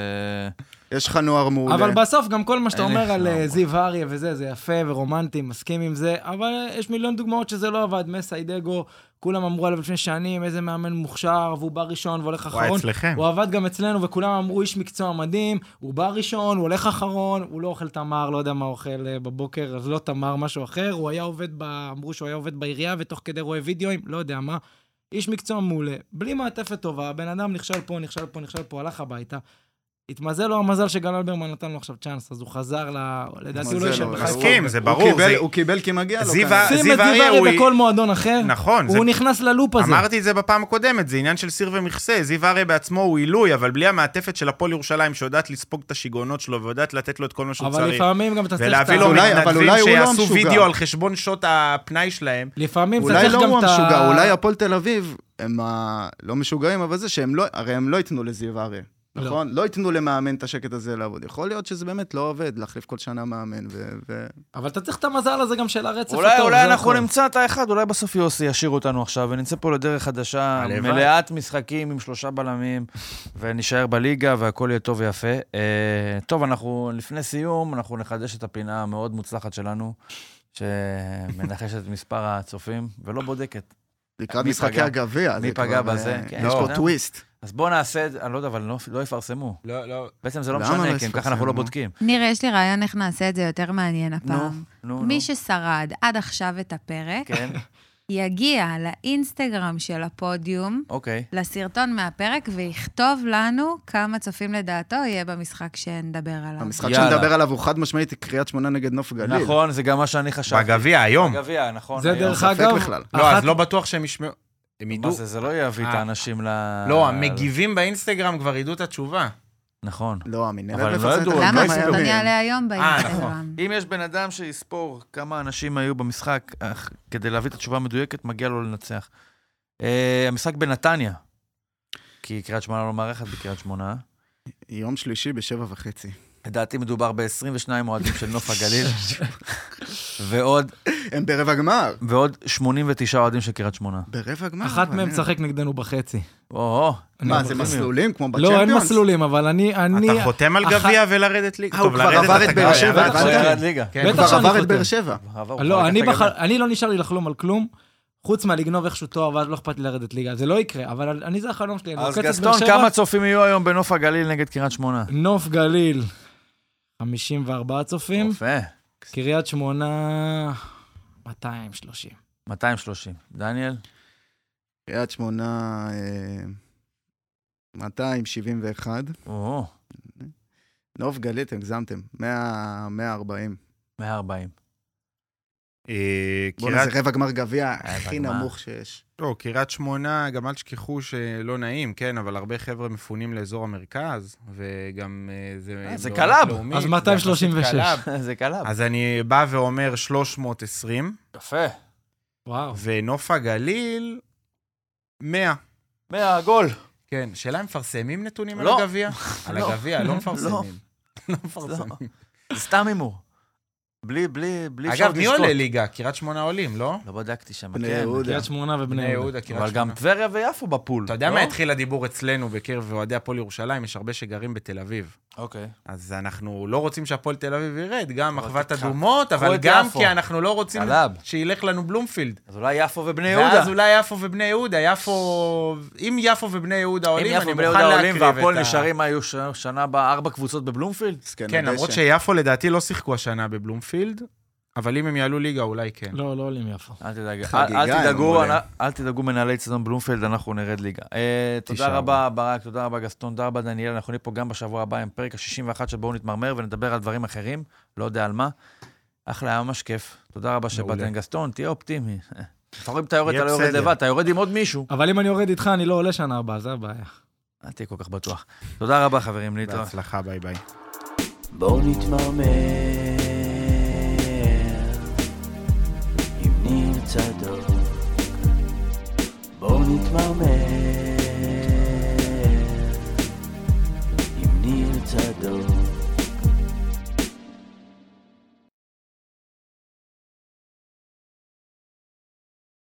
יש לך נוער מעולה. אבל בסוף גם כל מה שאתה אומר על זיו אריה וזה, זה יפה ורומנטי, מסכים עם זה, אבל יש מיליון דוגמאות שזה לא עבד. מסיידגו, כולם אמרו עליו לפני שנים, איזה מאמן מוכשר, והוא בא ראשון והולך אחרון. הוא אצלכם. הוא עבד גם אצלנו, וכולם אמרו, איש מקצוע מדהים, הוא בא ראשון, הוא הולך אחרון, הוא לא אוכל תמר, לא יודע מה אוכל בבוקר, אז לא תמר, משהו אחר, הוא היה עובד, ב... אמרו שהוא היה עובד בעירייה, ותוך כדי רואה וידאוים, לא יודע מה. איש מקצוע מעולה, בלי מעטפת טובה, בן אדם נכשל פה, נכשל פה, נכשל פה, הלך הביתה. התמזל לו המזל שגל אלברמן נתן לו עכשיו צ'אנס, אז הוא חזר ל... לדעתי הוא לא ישב בחיפה. מסכים, זה ברור. הוא קיבל כי מגיע לו. שים את זיו אריה בכל מועדון אחר, נכון. הוא נכנס ללופ הזה. אמרתי את זה בפעם הקודמת, זה עניין של סיר ומכסה. זיו אריה בעצמו הוא עילוי, אבל בלי המעטפת של הפועל ירושלים, שיודעת לספוג את השיגעונות שלו, ויודעת לתת לו את כל מה שהוא צריך. אבל לפעמים גם אתה צריך... ולהביא לו מתנדבים שיעשו וידאו על חשבון שעות הפנאי שלהם. לפעמים אתה צריך גם את ה... אולי הפועל תל אביב הם לא משוגעים, אבל זה שהם לא, הרי הם לא ייתנו לזיו אריה. נכון? לא ייתנו למאמן את השקט הזה לעבוד. יכול להיות שזה באמת לא עובד, להחליף כל שנה מאמן ו... אבל אתה צריך את המזל הזה גם של הרצף הטוב. אולי אנחנו נמצא את האחד, אולי בסוף יוסי ישאיר אותנו עכשיו, ונמצא פה לדרך חדשה, מלאת משחקים עם שלושה בלמים, ונשאר בליגה, והכל יהיה טוב ויפה. טוב, אנחנו לפני סיום, אנחנו נחדש את הפינה המאוד מוצלחת שלנו, שמנחשת את מספר הצופים, ולא בודקת. לקראת משחקי הגביע. מי פגע בזה? יש פה טוויסט. אז בואו נעשה, אני לא יודע, אבל לא יפרסמו. לא, לא. בעצם זה לא משנה, כי ככה אנחנו לא בודקים. נראה, יש לי רעיון איך נעשה את זה יותר מעניין הפעם. מי ששרד עד עכשיו את הפרק, יגיע לאינסטגרם של הפודיום, לסרטון מהפרק, ויכתוב לנו כמה צופים לדעתו יהיה במשחק שנדבר עליו. המשחק שנדבר עליו הוא חד משמעית קריית שמונה נגד נוף גליל. נכון, זה גם מה שאני חשבתי. בגביע, היום. בגביע, נכון. זה דרך אגב. לא, אז לא בטוח שהם ישמעו. מה זה, זה לא יביא את האנשים ל... לא, המגיבים באינסטגרם כבר ידעו את התשובה. נכון. לא, המנהלת מפרסמת. למה הסרטון יעלה היום באינסטגרם? אם יש בן אדם שיספור כמה אנשים היו במשחק, כדי להביא את התשובה המדויקת, מגיע לו לנצח. המשחק בנתניה, כי קריית שמונה לא מערכת בקריית שמונה. יום שלישי בשבע וחצי. לדעתי מדובר ב-עשרים ושניים מועדים של נוף הגליל. ועוד... הם ברבע גמר. ועוד שמונים ותשעה אוהדים של קריית שמונה. ברבע גמר. אחת מהם משחק נגדנו בחצי. או, מה, זה מסלולים כמו בצ'מפיונס? לא, אין מסלולים, אבל אני... אתה חותם על גביע ולרדת ליגה. הוא כבר עבר את באר שבע. הוא כבר עבר את באר שבע. לא, אני לא נשאר לי לחלום על כלום. חוץ מהלגנוב איכשהו תואר, ואז לא אכפת לי לרדת ליגה. זה לא יקרה, אבל אני זה החלום שלי. אז גסטון, כמה צופים יהיו היום בנוף הגליל נגד קריית שמונה? נוף גליל, חמישים וארבעה צופים. יפה. קריית שמונה, מאתיים ושלושים. מאתיים ושלושים. דניאל? קריית שמונה, מאתיים שבעים ואחת. או. נוף גליל, אתם הגזמתם. מאה וארבעים. מאה וארבעים. בואו נזה רבע גמר גביע הכי נמוך שיש. לא, קריית שמונה, גם אל תשכחו שלא נעים, כן, אבל הרבה חבר'ה מפונים לאזור המרכז, וגם זה... זה קלאב. אז מאתיים שלושים ושש. זה קלאב. אז אני בא ואומר שלוש מאות ועשרים. יפה. וואו. ונוף הגליל, מאה. מאה, גול. כן, שאלה הם מפרסמים נתונים על הגביע? על הגביע, לא מפרסמים. לא מפרסמים. זה סתם הימור. בלי, בלי, בלי אגב, מי עולה ליגה? קריית שמונה עולים, לא? לא בדקתי שם. בני יהודה. קריית שמונה ובני יהודה. אבל גם טבריה ויפו בפול. אתה יודע מה התחיל הדיבור אצלנו בקרב אוהדי הפועל ירושלים? יש הרבה שגרים בתל אביב. אוקיי. אז אנחנו לא רוצים שהפועל תל אביב ירד, גם אחוות אדומות, אבל גם כי אנחנו לא רוצים שילך לנו בלומפילד. אז אולי יפו ובני יהודה. ואז אולי יפו ובני יהודה. יפו... אם יפו ובני יהודה עולים, אני מוכן להקריב את ה... והפועל נשארים היו שנה בארבע קבוצות בבלומפילד? כן, למרות שיפו לדעתי לא שיחקו השנה בבלומפילד, אבל אם הם יעלו ליגה, אולי כן. לא, לא עולים יפו. אל תדאגו מנהלי צדון בלומפילד, אנחנו נרד ליגה. תודה רבה, ברק, תודה רבה, גסטון, תודה רבה, דניאל. אנחנו נהיה פה גם בשבוע הבא עם פרק ה-שישים ואחת שבואו נתמרמר ונדבר על דברים אחרים, לא יודע על מה. אחלה, היה ממש כיף. תודה רבה שבאתם, גסטון, תהיה אופטימי. אתה רואה אם אתה יורד, אתה לא יורד לבד, אתה יורד עם עוד מישהו. אבל אם אני יורד איתך, אני לא עולה שנה הבאה, זה הבעיה. אל תהיה כל כך בטוח. תודה רבה, חברים, להתראות. בהצלחה, ביי ביי. בואו נתמרמר עם ניר צדוק, בואו נתמרמר עם ניר צדוק.